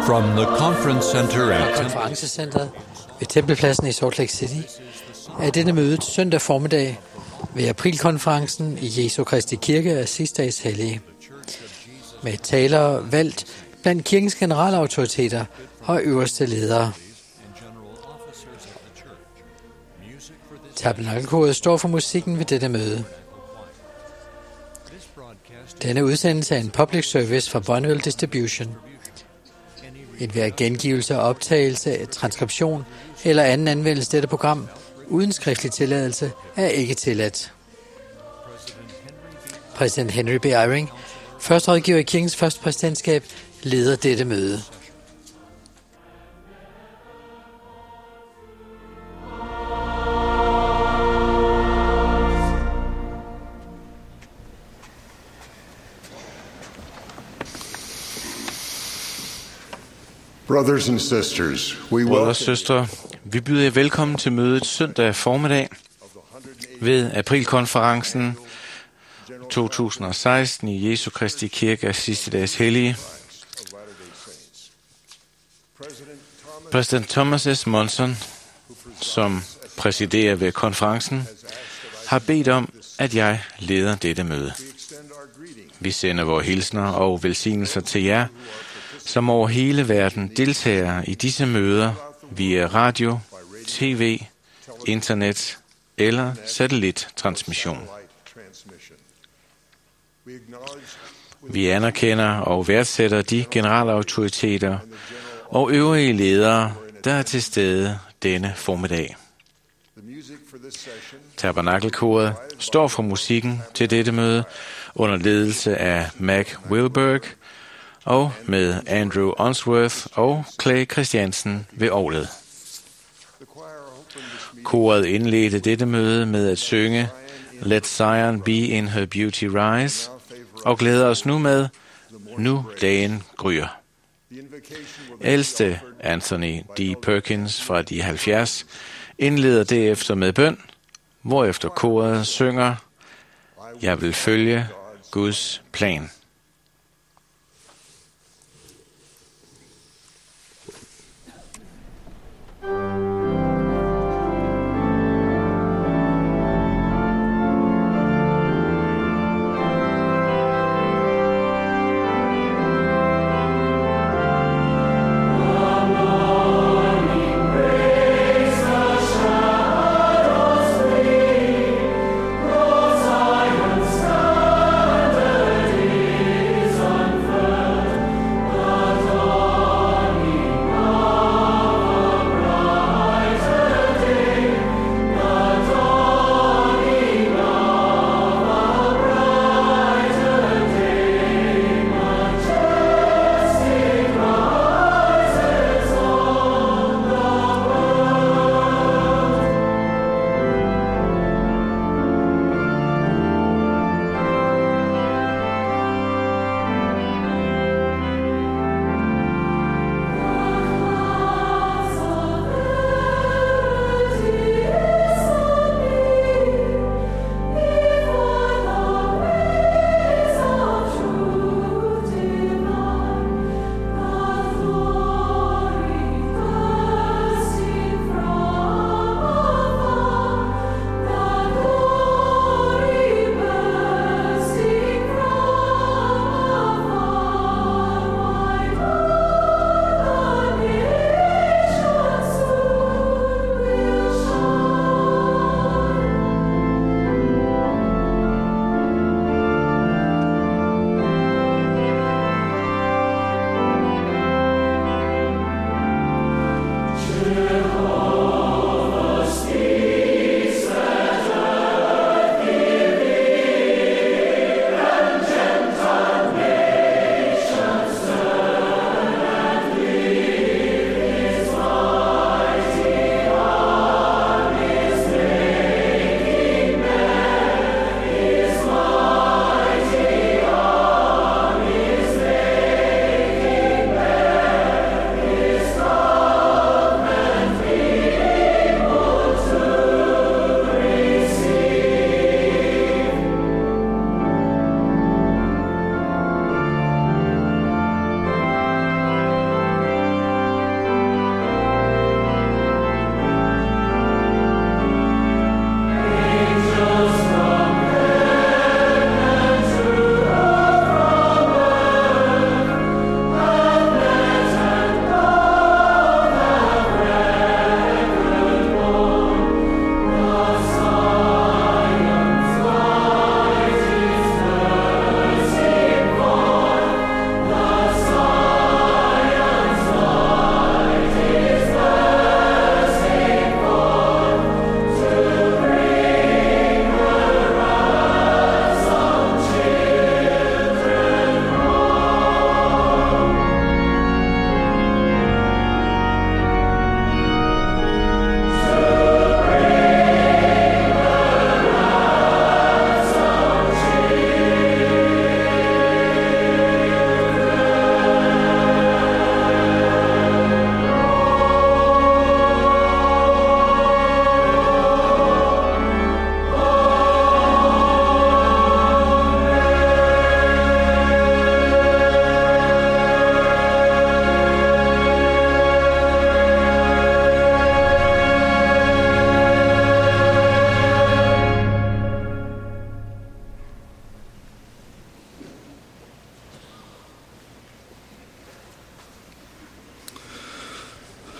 From the conference center at konferencecentret ved Tempelpladsen i Salt Lake City er denne møde søndag formiddag ved aprilkonferencen i Jesu Kristi Kirke af sidste dags hellige. Med talere valgt blandt kirkens generalautoriteter og øverste ledere. Tabernakelkoret står for musikken ved dette møde. Denne udsendelse er en public service fra Bonneville Distribution. Enhver gengivelse, optagelse, transkription eller anden anvendelse af dette program uden skriftlig tilladelse er ikke tilladt. Præsident Henry B. Eyring, første rådgiver i kirkens første præsidentskab, leder dette møde. Brothers and sisters, Brødre og søstre, vi byder jer velkommen til mødet søndag formiddag ved aprilkonferencen 2016 i Jesu Kristi Kirke af sidste dags hellige. Præsident Thomas S. Monson, som præsiderer ved konferencen, har bedt om, at jeg leder dette møde. Vi sender vores hilsner og velsignelser til jer, som over hele verden deltager i disse møder via radio, tv, internet eller satellittransmission. Vi anerkender og værdsætter de generalautoriteter og øvrige ledere, der er til stede denne formiddag. Tabernakelkoret står for musikken til dette møde under ledelse af Mac Wilberg og med Andrew Onsworth og Clay Christiansen ved orglet. Koret indledte dette møde med at synge Let Zion be in her beauty rise, og glæder os nu med Nu dagen gryer. Ældste Anthony D. Perkins fra de 70 indleder derefter med bøn, hvorefter koret synger Jeg vil følge Guds plan.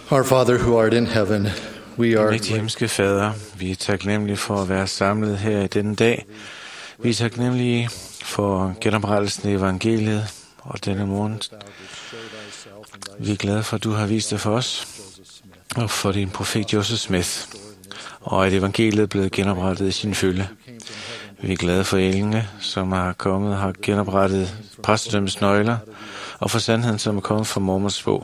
Our Father who art in heaven, we are Rigtig himmelske Fader, vi er taknemmelige for at være samlet her i denne dag. Vi er taknemmelige for genoprettelsen af evangeliet og denne morgen. Vi er glade for, at du har vist det for os, og for din profet Joseph Smith, og at evangeliet er blevet genoprettet i sin fylde. Vi er glade for Ellinge, som har kommet og har genoprettet præstedømmets nøgler, og for sandheden, som er kommet fra Mormons bog,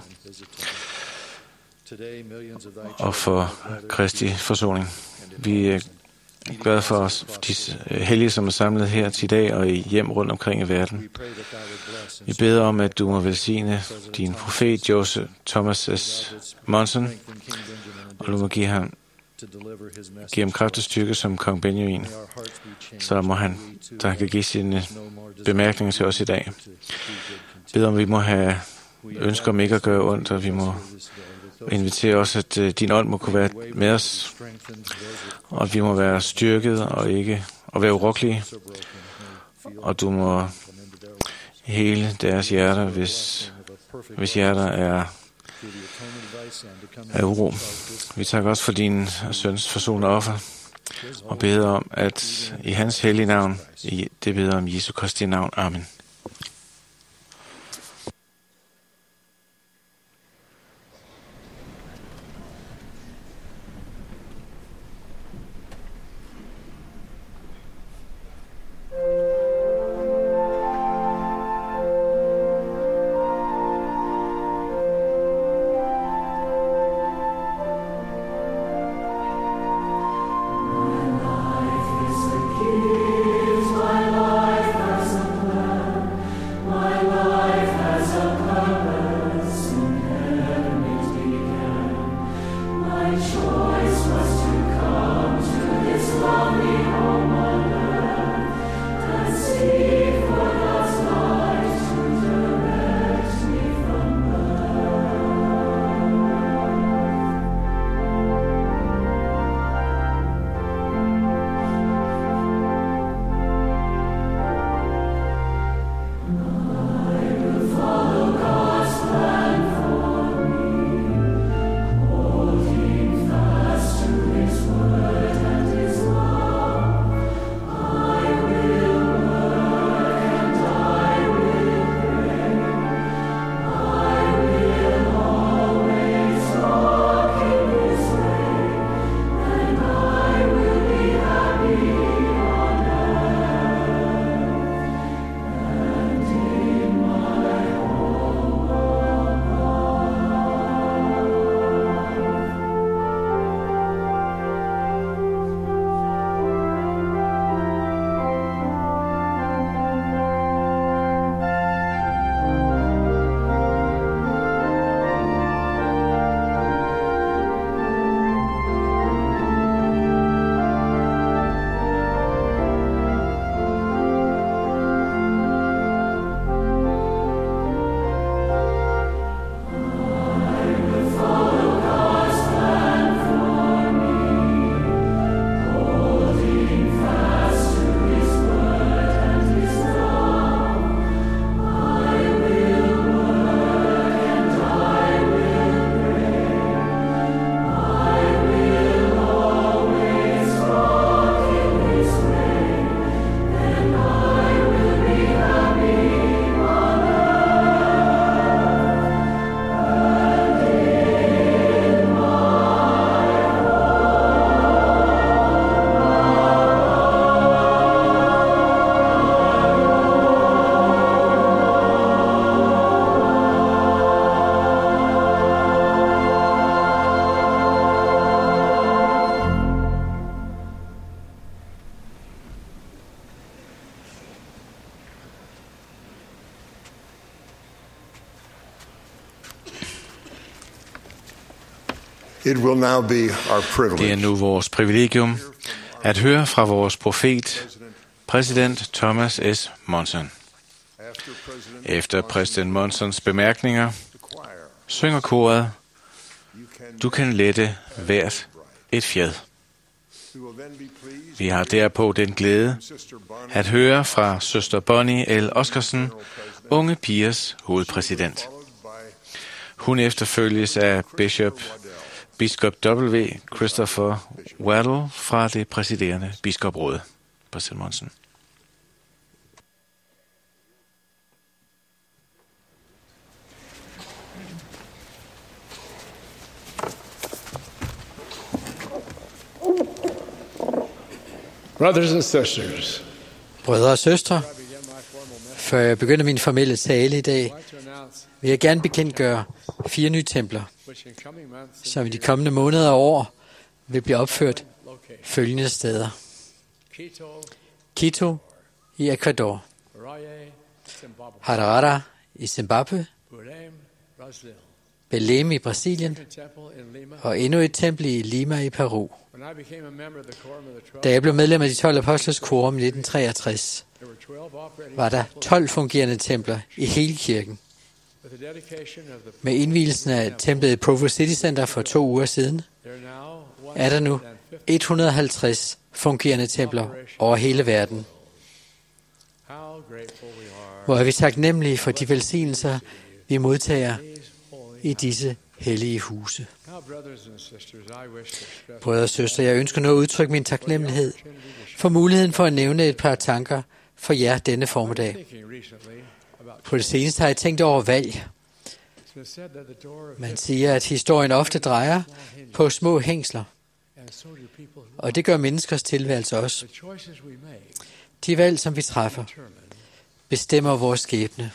og for Kristi forsoning. Vi er glade for os, de hellige, som er samlet her til i dag og i hjem rundt omkring i verden. Vi beder om, at du må velsigne din profet Joseph Thomas S. Monson, og du må give ham kraft og styrke som kong Benjamin, så må han, der kan give sine bemærkninger til os i dag. Beder om, vi må have ønsker om ikke at gøre ondt, og vi må invitere os, at din ånd må kunne være med os, og at vi må være styrket og ikke og være urokkelige, og du må hele deres hjerter, hvis hjerter er uro. Vi takker også for din søns forsonende offer, og beder om, at i hans hellige navn, det beder om Jesu Kristi navn. Amen. It will now be our Det er privilege nu vores privilegium at høre fra vores profet, præsident Thomas S. Monson. Efter præsident Monsons bemærkninger synger koret, du kan lette hvert et fjed. Vi har derpå den glæde at høre fra søster Bonnie L. Oscarsen, unge pigers hovedpræsident. Hun efterfølges af biskop W. Christopher Waddell fra det præsiderende biskopråd. Præsident Monsen. Brothers and sisters, Brødre og søstre, før jeg begynder min formelle tale i dag, vil jeg gerne bekendtgøre 4 nye templer, som i de kommende måneder og år vil blive opført følgende steder. Quito i Ecuador, Harare i Zimbabwe, Belém i Brasilien og endnu et tempel i Lima i Peru. Da jeg blev medlem af de 12 apostles quorum i 1963, var der 12 fungerende templer i hele kirken. Med indvielsen af templet i Provo City Center for 2 uger siden, er der nu 150 fungerende templer over hele verden. Hvor er vi taknemmelige for de velsignelser, vi modtager i disse hellige huse. Brødre og søstre, jeg ønsker nu at udtrykke min taknemmelighed for muligheden for at nævne et par tanker for jer denne formiddag. På det seneste har jeg tænkt over valg. Man siger, at historien ofte drejer på små hængsler, og det gør menneskers tilværelse også. De valg, som vi træffer, bestemmer vores skæbne.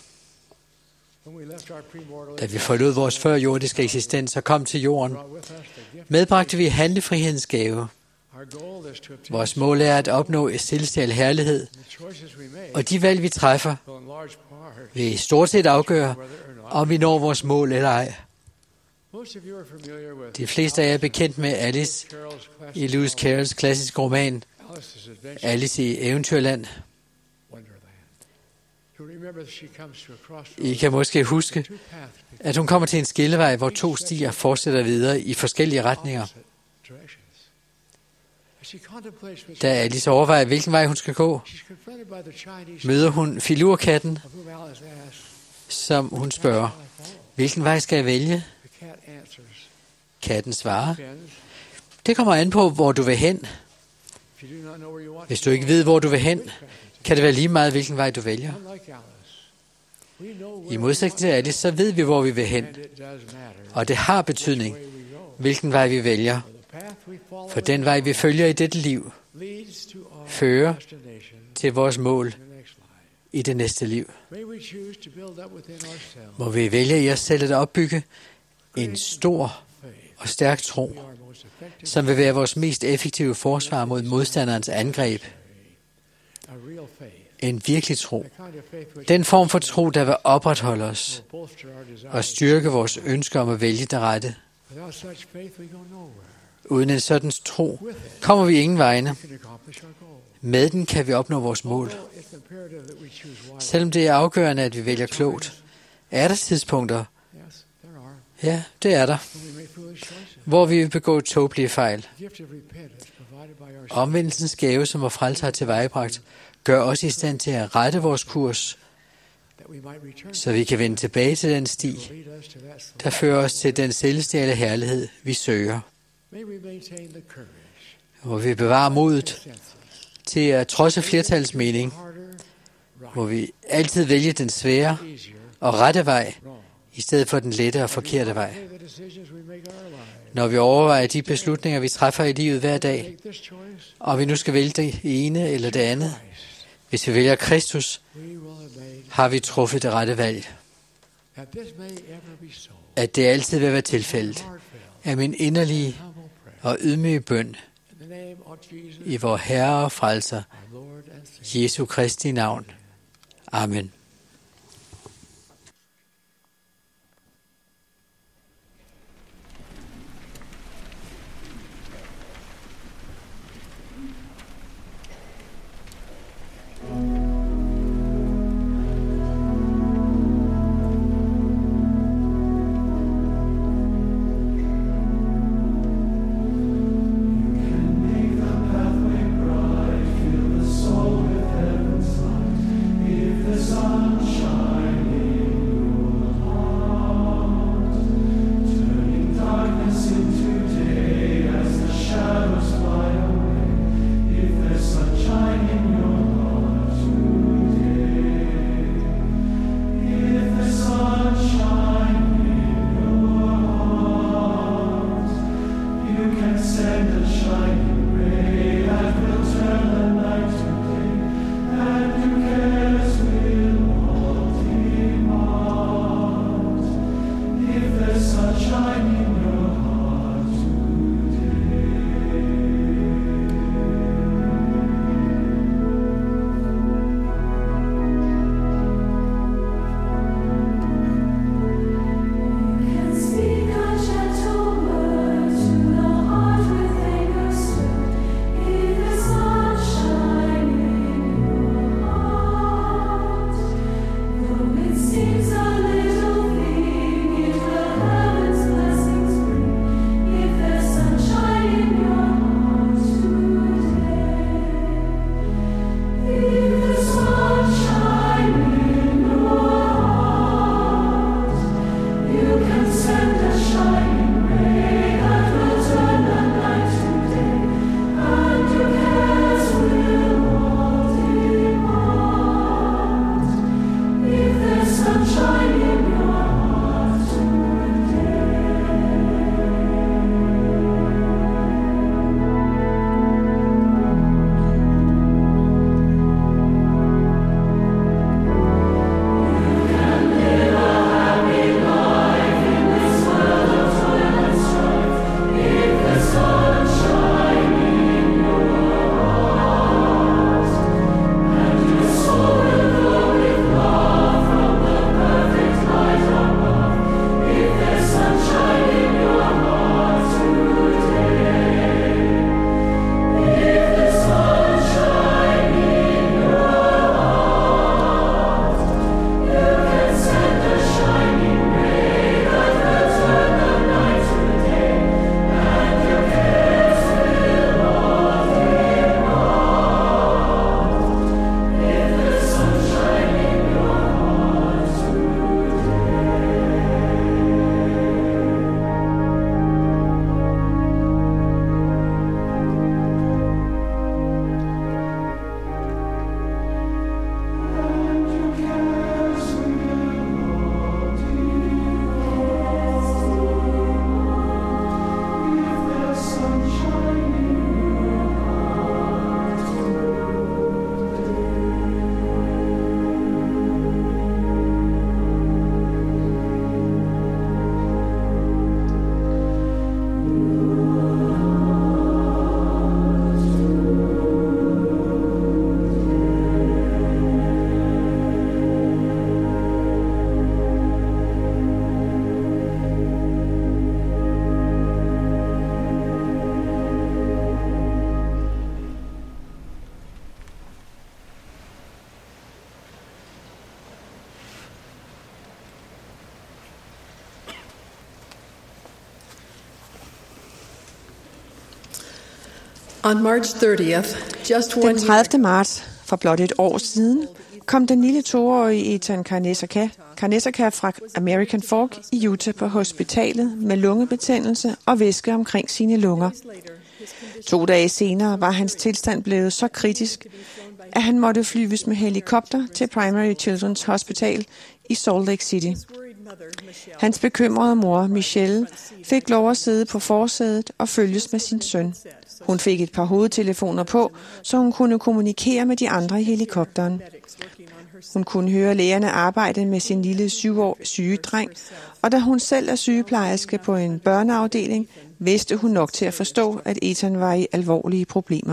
Da vi forlod vores førjordiske eksistens og kom til jorden, medbragte vi handlefrihedens gave. Vores mål er at opnå celestial herlighed, og de valg, vi træffer, vil stort set afgøre, om vi når vores mål eller ej. De fleste af jer er bekendt med Alice i Lewis Carrolls klassiske roman, Alice i Eventyrland. I kan måske huske, at hun kommer til en skillevej, hvor 2 stier fortsætter videre i forskellige retninger. Da Alice overvejer, hvilken vej hun skal gå, møder hun filurkatten, som hun spørger, hvilken vej skal jeg vælge? Katten svarer, det kommer an på, hvor du vil hen. Hvis du ikke ved, hvor du vil hen, kan det være lige meget, hvilken vej du vælger. I modsætning til Alice, så ved vi, hvor vi vil hen. Og det har betydning, hvilken vej vi vælger. For den vej, vi følger i dette liv, fører til vores mål i det næste liv. Må vi vælge i os selv at opbygge en stor og stærk tro, som vil være vores mest effektive forsvar mod modstanderens angreb. En virkelig tro. Den form for tro, der vil opretholde os og styrke vores ønsker om at vælge det rette. Uden en sådan tro kommer vi ingen vegne. Med den kan vi opnå vores mål. Selvom det er afgørende, at vi vælger klogt, er der tidspunkter, ja, det er der, hvor vi vil begå tåbelige fejl. Omvendelsens gave, som vor frelser har tilvejebragt, gør os i stand til at rette vores kurs, så vi kan vende tilbage til den sti, der fører os til den celestiale herlighed, vi søger. Hvor vi bevarer modet til at trodse flertals mening, hvor vi altid vælger den svære og rette vej, i stedet for den lette og forkerte vej. Når vi overvejer de beslutninger, vi træffer i livet hver dag, og vi nu skal vælge det ene eller det andet, hvis vi vælger Kristus, har vi truffet det rette valg. At det altid vil være tilfældet, er min inderlige og ydmyge bøn i vor Herre og Frelser, Jesu Kristi navn. Amen. The sun On March 30th, just Den 30. marts, for blot et år siden, kom den lille 2-årige Ethan Karnesaka fra American Fork i Utah på hospitalet med lungebetændelse og væske omkring sine lunger. 2 dage senere var hans tilstand blevet så kritisk, at han måtte flyves med helikopter til Primary Children's Hospital i Salt Lake City. Hans bekymrede mor, Michelle, fik lov at sidde på forsædet og følges med sin søn. Hun fik et par hovedtelefoner på, så hun kunne kommunikere med de andre i helikopteren. Hun kunne høre lægerne arbejde med sin lille 7 år syge dreng, og da hun selv er sygeplejerske på en børneafdeling, vidste hun nok til at forstå, at Ethan var i alvorlige problemer.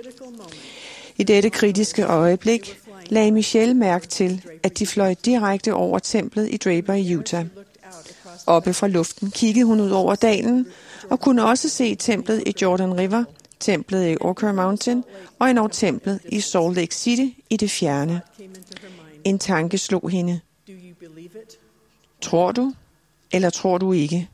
I dette kritiske øjeblik lagde Michelle mærke til, at de fløj direkte over templet i Draper i Utah. Oppe fra luften kiggede hun ud over dalen og kunne også se templet i Jordan River, templet i Oquirrh Mountain og endnu templet i Salt Lake City i det fjerne. En tanke slog hende. Tror du, eller tror du ikke?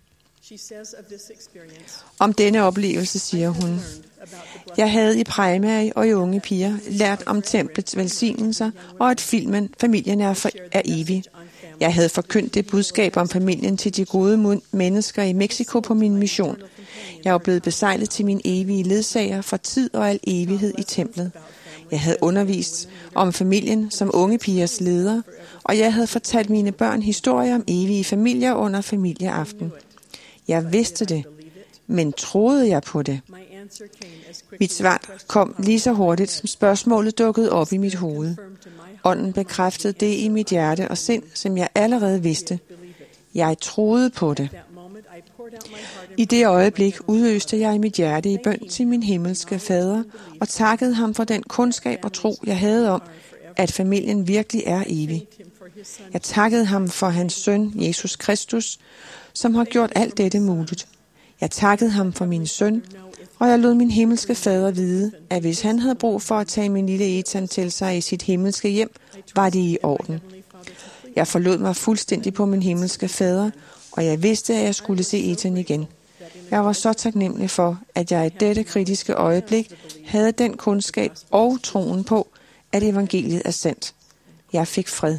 Om denne oplevelse siger hun: Jeg havde i primary og i unge piger lært om templets velsignelser og at familien er evig. Jeg havde forkyndt det budskab om familien til de gode mennesker i Mexico på min mission. Jeg var blevet beseglet til min evige ledsager for tid og al evighed i templet. Jeg havde undervist om familien som unge pigers leder, og jeg havde fortalt mine børn historier om evige familier under familieaften. Jeg vidste det, men troede jeg på det? Mit svar kom lige så hurtigt, som spørgsmålet dukkede op i mit hoved. Ånden bekræftede det i mit hjerte og sind, som jeg allerede vidste. Jeg troede på det. I det øjeblik udøste jeg i mit hjerte i bøn til min himmelske fader og takkede ham for den kundskab og tro, jeg havde om, at familien virkelig er evig. Jeg takkede ham for hans søn, Jesus Kristus, som har gjort alt dette muligt. Jeg takkede ham for min søn, og jeg lod min himmelske fader vide, at hvis han havde brug for at tage min lille Ethan til sig i sit himmelske hjem, var det i orden. Jeg forlod mig fuldstændig på min himmelske fader, og jeg vidste, at jeg skulle se Ethan igen. Jeg var så taknemmelig for, at jeg i dette kritiske øjeblik havde den kundskab og troen på, at evangeliet er sandt. Jeg fik fred.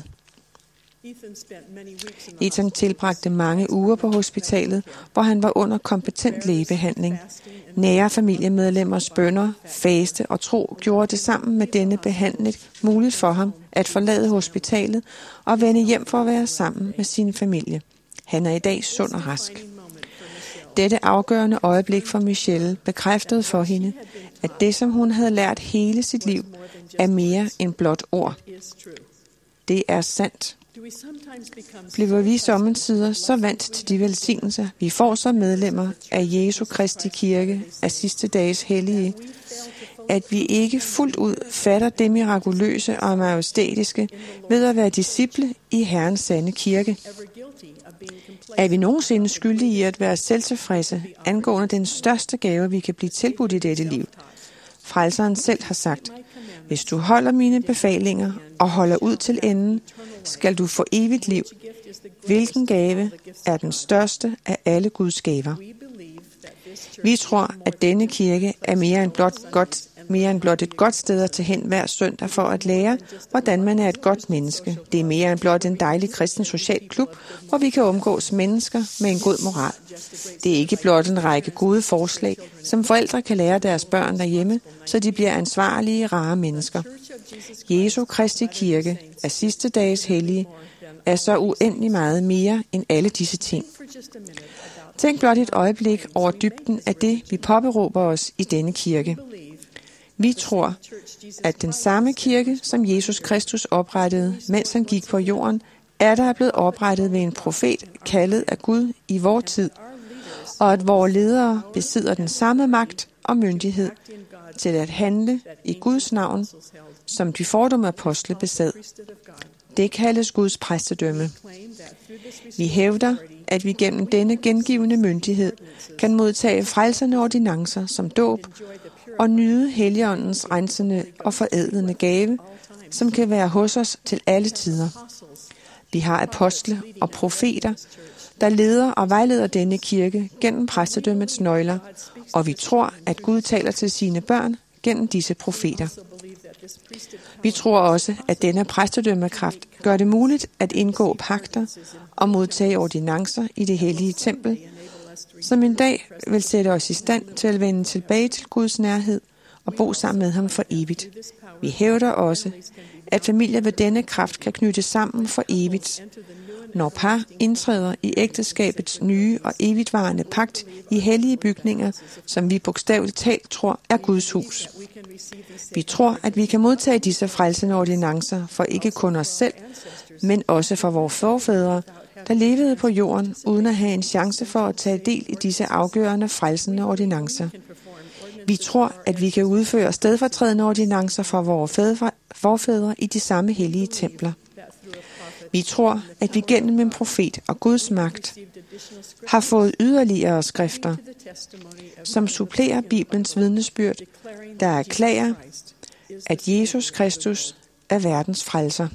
Ethan tilbragte mange uger på hospitalet, hvor han var under kompetent lægebehandling. Nære familiemedlemmers bønner, faste og tro gjorde det sammen med denne behandling muligt for ham at forlade hospitalet og vende hjem for at være sammen med sin familie. Han er i dag sund og rask. Dette afgørende øjeblik for Michelle bekræftede for hende, at det, som hun havde lært hele sit liv, er mere end blot ord. Det er sandt. Bliver vi sommetider så vant til de velsignelser, vi får som medlemmer af Jesu Kristi Kirke af sidste dages hellige, at vi ikke fuldt ud fatter det mirakuløse og majestætiske ved at være disciple i Herrens sande kirke. Er vi nogensinde skyldige i at være selvtilfredse angående den største gave, vi kan blive tilbudt i dette liv? Frelseren selv har sagt, hvis du holder mine befalinger og holder ud til enden, skal du få evigt liv. Hvilken gave er den største af alle Guds gaver? Vi tror, at denne kirke er mere end blot et godt sted at tage hen hver søndag for at lære, hvordan man er et godt menneske. Det er mere end blot en dejlig kristen social klub, hvor vi kan omgås mennesker med en god moral. Det er ikke blot en række gode forslag, som forældre kan lære deres børn derhjemme, så de bliver ansvarlige, rare mennesker. Jesu Kristi Kirke af sidste dages hellige er så uendelig meget mere end alle disse ting. Tænk blot et øjeblik over dybden af det, vi påberåber os i denne kirke. Vi tror, at den samme kirke, som Jesus Kristus oprettede, mens han gik på jorden, er blevet oprettet ved en profet kaldet af Gud i vor tid, og at vores ledere besidder den samme magt og myndighed til at handle i Guds navn, som de fordomme apostle besad. Det kaldes Guds præstedømme. Vi hævder, at vi gennem denne gengivende myndighed kan modtage frelsende ordinancer som dåb og nyde Helligåndens rensende og forædlende gave, som kan være hos os til alle tider. Vi har apostle og profeter, der leder og vejleder denne kirke gennem præstedømmets nøgler, og vi tror, at Gud taler til sine børn gennem disse profeter. Vi tror også, at denne præstedømmekraft gør det muligt at indgå pagter og modtage ordinancer i det hellige tempel, som en dag vil sætte os i stand til at vende tilbage til Guds nærhed og bo sammen med ham for evigt. Vi hævder også, at familier ved denne kraft kan knyttes sammen for evigt, når par indtræder i ægteskabets nye og evigtvarende pagt i hellige bygninger, som vi bogstaveligt talt tror er Guds hus. Vi tror, at vi kan modtage disse frelsende ordinancer for ikke kun os selv, men også for vores forfædre, der levede på jorden uden at have en chance for at tage del i disse afgørende frelsende ordinancer. Vi tror, at vi kan udføre stedfortrædende ordinancer for vores forfædre i de samme hellige templer. Vi tror, at vi gennem en profet og Guds magt har fået yderligere skrifter, som supplerer Bibelens vidnesbyrd, der erklærer, at Jesus Kristus er verdens frelser.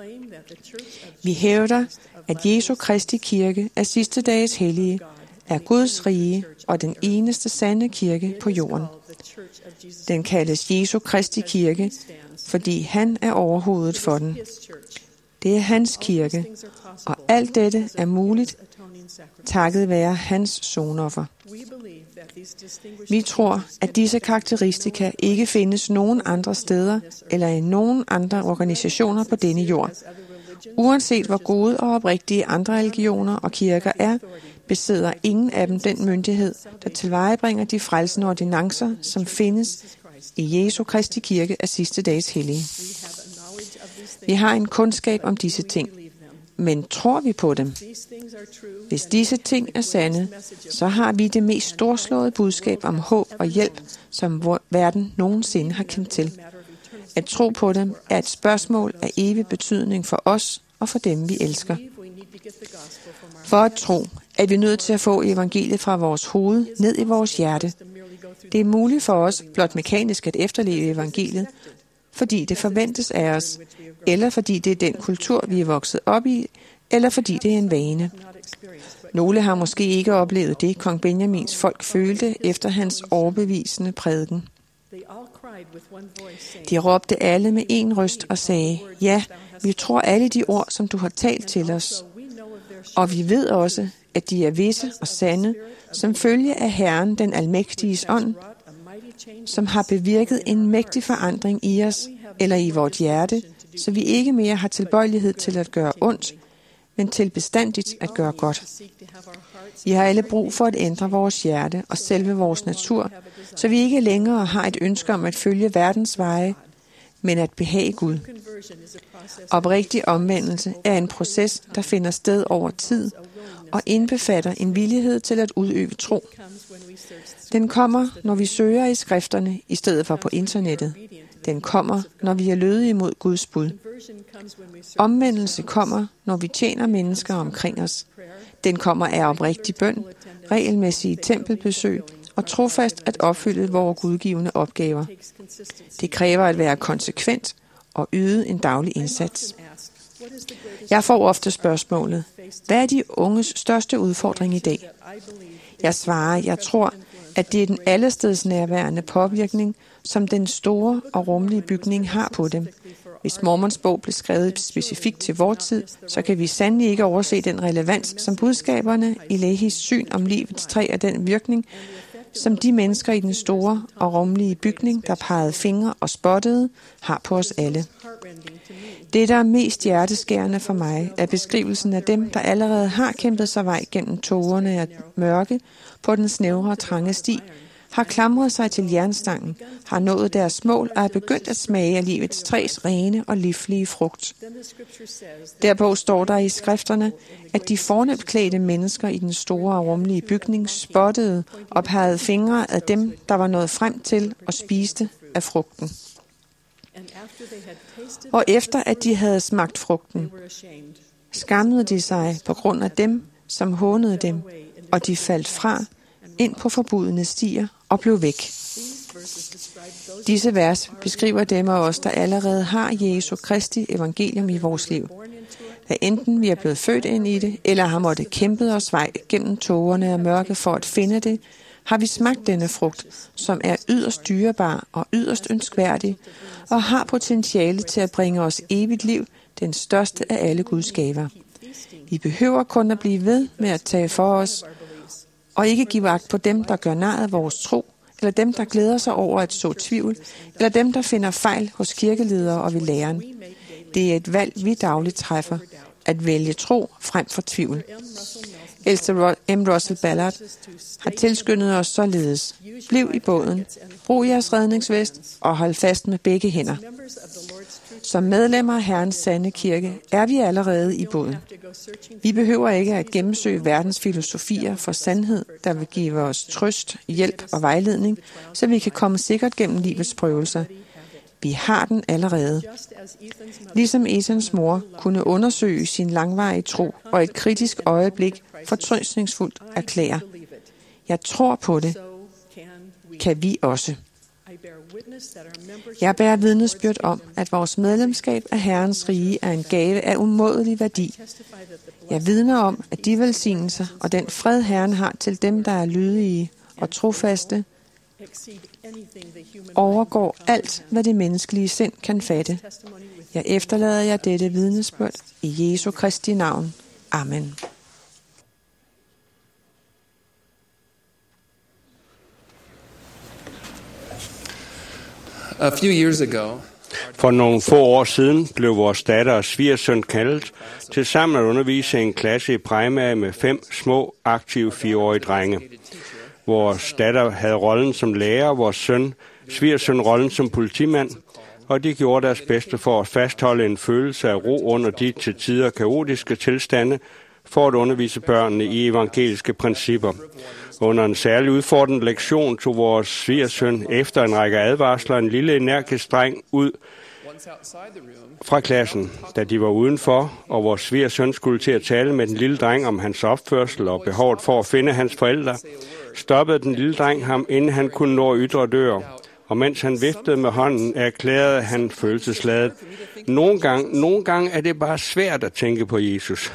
Vi hævder, at Jesu Kristi Kirke af sidste dages hellige er Guds rige og den eneste sande kirke på jorden. Den kaldes Jesu Kristi Kirke, fordi han er overhovedet for den. Det er hans kirke, og alt dette er muligt, takket være hans sonoffer. Vi tror, at disse karakteristika ikke findes nogen andre steder eller i nogen andre organisationer på denne jord. Uanset hvor gode og oprigtige andre religioner og kirker er, besidder ingen af dem den myndighed, der tilvejebringer de frelsende ordinancer, som findes i Jesu Kristi Kirke af sidste dages hellige. Vi har en kundskab om disse ting, men tror vi på dem? Hvis disse ting er sande, så har vi det mest storslåede budskab om håb og hjælp, som verden nogensinde har kendt til. At tro på dem er et spørgsmål af evig betydning for os og for dem, vi elsker. For at tro, er vi nødt til at få evangeliet fra vores hoved ned i vores hjerte. Det er muligt for os blot mekanisk at efterleve evangeliet, fordi det forventes af os, eller fordi det er den kultur, vi er vokset op i, eller fordi det er en vane. Nogle har måske ikke oplevet det, kong Benjamins folk følte efter hans overbevisende prædiken. De råbte alle med en røst og sagde, ja, vi tror alle de ord, som du har talt til os. Og vi ved også, at de er visse og sande, som følge af Herren, den almægtiges ånd, som har bevirket en mægtig forandring i os, eller i vort hjerte, så vi ikke mere har tilbøjelighed til at gøre ondt, men til bestandigt at gøre godt. Vi har alle brug for at ændre vores hjerte og selve vores natur, så vi ikke længere har et ønske om at følge verdens veje, men at behage Gud. Oprigtig omvendelse er en proces, der finder sted over tid og indbefatter en villighed til at udøve tro. Den kommer, når vi søger i skrifterne i stedet for på internettet. Den kommer, når vi er lydige mod Guds bud. Omvendelse kommer, når vi tjener mennesker omkring os. Den kommer af oprigtig bøn, regelmæssige tempelbesøg og trofast at opfylde vores gudgivende opgaver. Det kræver at være konsekvent og yde en daglig indsats. Jeg får ofte spørgsmålet, hvad er de unges største udfordring i dag? Jeg svarer, jeg tror, at det er den allestedsnærværende påvirkning, som den store og rummelige bygning har på dem. Hvis Mormons bog blev skrevet specifikt til vor tid, så kan vi sandelig ikke overse den relevans, som budskaberne i Lehis syn om livets træ og den virkning, som de mennesker i den store og rummelige bygning, der pegede fingre og spottede, har på os alle. Det, der er mest hjerteskærende for mig, er beskrivelsen af dem, der allerede har kæmpet sig vej gennem tågerne af mørke på den snævre og trange sti, har klamret sig til jernstangen, har nået deres mål og er begyndt at smage af livets træs rene og livlige frugt. Derpå står der i skrifterne, at de fornemt klædte mennesker i den store og rummelige bygning spottede og pegede fingre af dem, der var nået frem til og spiste af frugten. Og efter at de havde smagt frugten, skammede de sig på grund af dem, som hånede dem, og de faldt fra ind på forbudne stier og blev væk. Disse vers beskriver dem af os, der allerede har Jesu Kristi evangelium i vores liv. Hvad enten vi er blevet født ind i det, eller har måttet kæmpe os vej gennem tågerne og mørke for at finde det, har vi smagt denne frugt, som er yderst dyrebar og yderst ønskværdig, og har potentiale til at bringe os evigt liv, den største af alle Guds gaver. Vi behøver kun at blive ved med at tage for os, og ikke give agt på dem, der gør nar af vores tro, eller dem, der glæder sig over at så tvivl, eller dem, der finder fejl hos kirkeledere og ved læreren. Det er et valg, vi dagligt træffer, at vælge tro frem for tvivl. Elster M. Russell Ballard har tilskyndet os således. Bliv i båden, brug jeres redningsvest og hold fast med begge hænder. Som medlemmer af Herrens sande kirke er vi allerede i båden. Vi behøver ikke at gennemsøge verdens filosofier for sandhed, der vil give os trøst, hjælp og vejledning, så vi kan komme sikkert gennem livets prøvelser. Vi har den allerede. Ligesom Ethans mor kunne undersøge sin langvarige tro og et kritisk øjeblik fortrøstningsfuldt erklære. Jeg tror på det. Kan vi også. Jeg bærer vidnesbyrd om, at vores medlemskab af Herrens rige er en gave af umådelig værdi. Jeg vidner om, at de velsignelser og den fred, Herren har til dem, der er lydige og trofaste, overgår alt, hvad det menneskelige sind kan fatte. Jeg efterlader jer dette vidnesbyrd i Jesu Kristi navn. Amen. A few years ago, for nogle få år siden blev vores datter og svigersøn kaldet til sammen at undervise en klasse i primære med 5 små, aktive 4-årige drenge. Vores datter havde rollen som lærer, vores svigersøn rollen som politimand, og de gjorde deres bedste for at fastholde en følelse af ro under de til tider kaotiske tilstande, for at undervise børnene i evangeliske principper. Under en særlig udfordrende lektion tog vores svigersøn efter en række advarsler en lille energisk dreng ud fra klassen. Da de var udenfor, og vores svigersøn skulle til at tale med den lille dreng om hans opførsel og behovet for at finde hans forældre, stoppede den lille dreng ham, inden han kunne nå ydre dør, Og mens han viftede med hånden, erklærede han følelsesladet: Nogle gange er det bare svært at tænke på Jesus.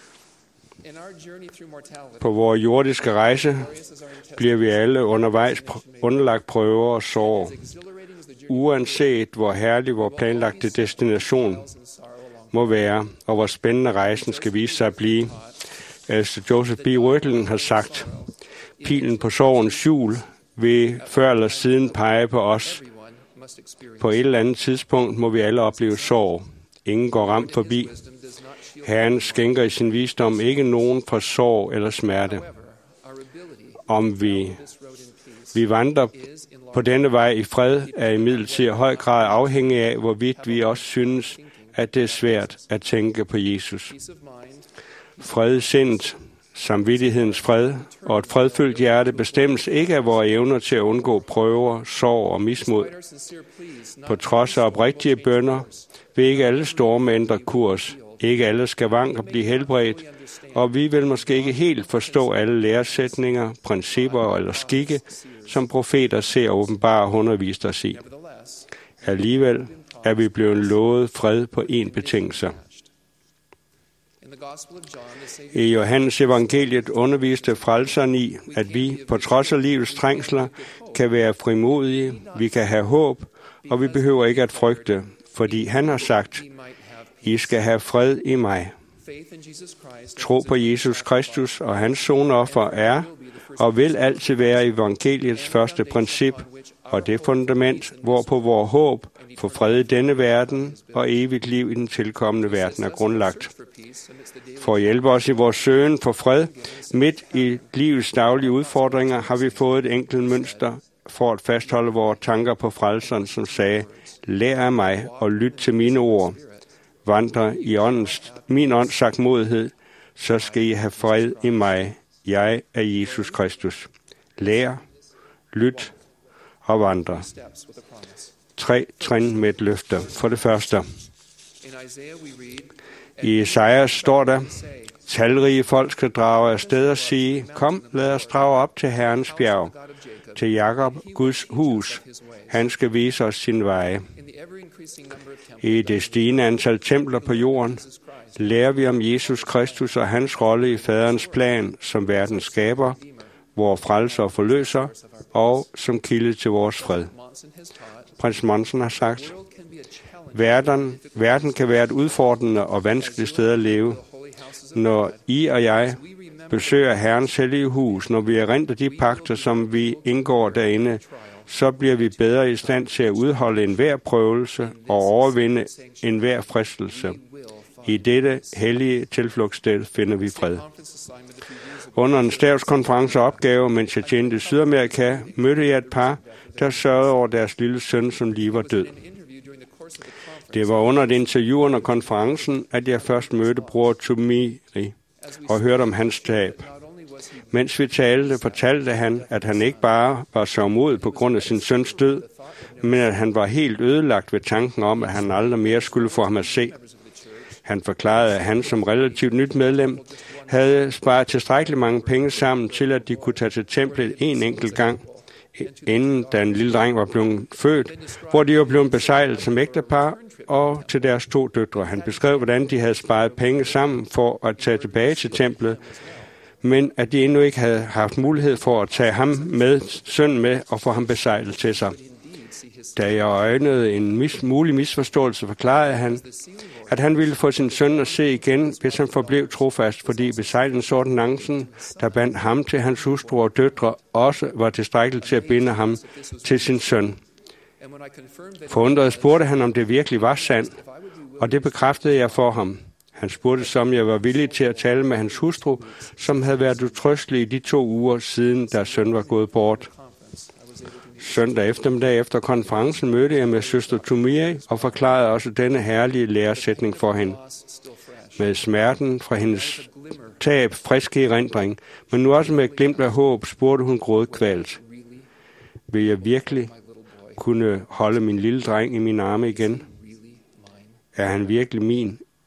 På vores jordiske rejse bliver vi alle undervejs underlagt prøver og sorg. Uanset hvor herlig vores planlagte destination må være, og hvor spændende rejsen skal vise sig at blive. Joseph B. Wirtling har sagt, pilen på sorgens hjul vil før eller siden pege på os. På et eller andet tidspunkt må vi alle opleve sorg. Ingen går ramt forbi. Herren skænker i sin visdom ikke nogen for sorg eller smerte. Om vi vandrer på denne vej i fred, er imidlertid i høj grad afhængig af, hvorvidt vi også synes, at det er svært at tænke på Jesus. Fred i sindet, samvittighedens fred og et fredfyldt hjerte bestemmes ikke af vores evner til at undgå prøver, sorg og mismod. På trods af oprigtige bønner vil ikke alle storme ændre kurs. Ikke alle skavanker blive helbredt, og vi vil måske ikke helt forstå alle læresætninger, principper eller skikke, som profeter ser åbenbare og undervist os i. Alligevel er vi blevet lovet fred på én betingelse. I Johannes evangeliet underviste frelseren i, at vi, på trods af livets trængsler, kan være frimodige, vi kan have håb, og vi behøver ikke at frygte, fordi han har sagt, I skal have fred i mig. Tro på Jesus Kristus og hans sonoffer er og vil altid være evangeliets første princip, og det fundament, hvorpå vores håb for fred i denne verden og evigt liv i den tilkommende verden er grundlagt. For at hjælpe os i vores søgen for fred, midt i livets daglige udfordringer, har vi fået et enkelt mønster for at fastholde vores tanker på frelseren, som sagde, lær af mig og lyt til mine ord. Vandre i min ånds sagtmodighed, så skal I have fred i mig. Jeg er Jesus Kristus. Lær, lyt og vandre. 3 trin med et løfte. For det første. I Esajas står der, talrige folk skal drage afsted og sige, kom, lad os drage op til Herrens bjerg, til Jakob, Guds hus. Han skal vise os sin veje. I det stigende antal templer på jorden lærer vi om Jesus Kristus og hans rolle i faderens plan som verdens skaber, vores frelser og forløser, og som kilde til vores fred. Prins Monson har sagt, verden kan være et udfordrende og vanskeligt sted at leve. Når I og jeg besøger Herrens hellige hus, når vi erindrer de pagter, som vi indgår derinde, så bliver vi bedre i stand til at udholde enhver prøvelse og overvinde enhver fristelse. I dette hellige tilflugtssted finder vi fred. Under en stavskonferenceopgave, mens jeg tjente i Sydamerika, mødte jeg et par, der sørgede over deres lille søn, som lige var død. Det var under et interview under konferencen, at jeg først mødte bror Tumiri og hørte om hans tab. Mens vi talte, fortalte han, at han ikke bare var sørgmodig på grund af sin søns død, men at han var helt ødelagt ved tanken om, at han aldrig mere skulle få ham at se. Han forklarede, at han som relativt nyt medlem havde sparet tilstrækkeligt mange penge sammen til, at de kunne tage til templet en enkelt gang, inden da en lille dreng var blevet født, hvor de var blevet besejlet som ægtepar, og til deres 2 døtre. Han beskrev, hvordan de havde sparet penge sammen for at tage tilbage til templet, men at de endnu ikke havde haft mulighed for at tage ham med, sønnen med, og få ham besejlet til sig. Da jeg øjnede en mulig misforståelse, forklarede han, at han ville få sin søn at se igen, hvis han forblev trofast, fordi besejlensordinancen, der bandt ham til hans hustru og døtre, også var tilstrækkeligt til at binde ham til sin søn. Forundret spurgte han, om det virkelig var sandt, og det bekræftede jeg for ham. Han spurgte, om jeg var villig til at tale med hans hustru, som havde været utrøstelig i de 2 uger siden, deres søn var gået bort. Søndag eftermiddag efter konferencen mødte jeg med søster Tumiri og forklarede også denne herlige læresætning for hende. Med smerten fra hendes tab, friske erindring, men nu også med et glimt af håb, spurgte hun grådkvalt. Vil jeg virkelig kunne holde min lille dreng i mine arme igen? Er han virkelig min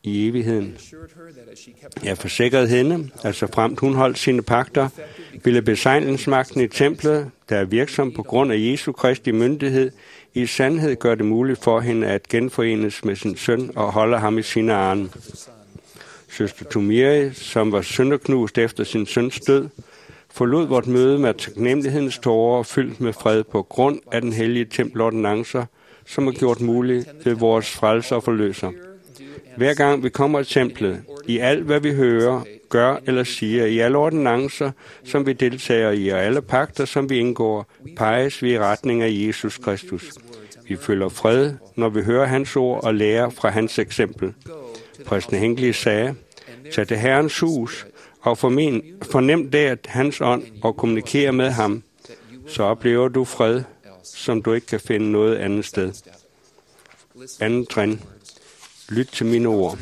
i evigheden. Jeg forsikrede hende, at såfremt hun holdt sine pagter, ville besejlingsmagten i templet, der er virksom på grund af Jesu Kristi myndighed, i sandhed gøre det muligt for hende at genforenes med sin søn og holde ham i sine arme. Søster Tomiri, som var sønderknust efter sin søns død, forlod vort møde med taknemmelighedens tårer fyldt med fred på grund af den hellige tempelordinancer, som er gjort muligt ved vores frelser og forløser. Hver gang vi kommer i templet, i alt hvad vi hører, gør eller siger, i alle ordinancer, som vi deltager i, og alle pagter, som vi indgår, peges vi i retning af Jesus Kristus. Vi føler fred, når vi hører hans ord og lærer fra hans eksempel. Præsten Hinckley sagde, tag til Herrens hus og fornem der hans ånd og kommunikere med ham, så oplever du fred, som du ikke kan finde noget andet sted. Andet trin. Lyt til mine ord.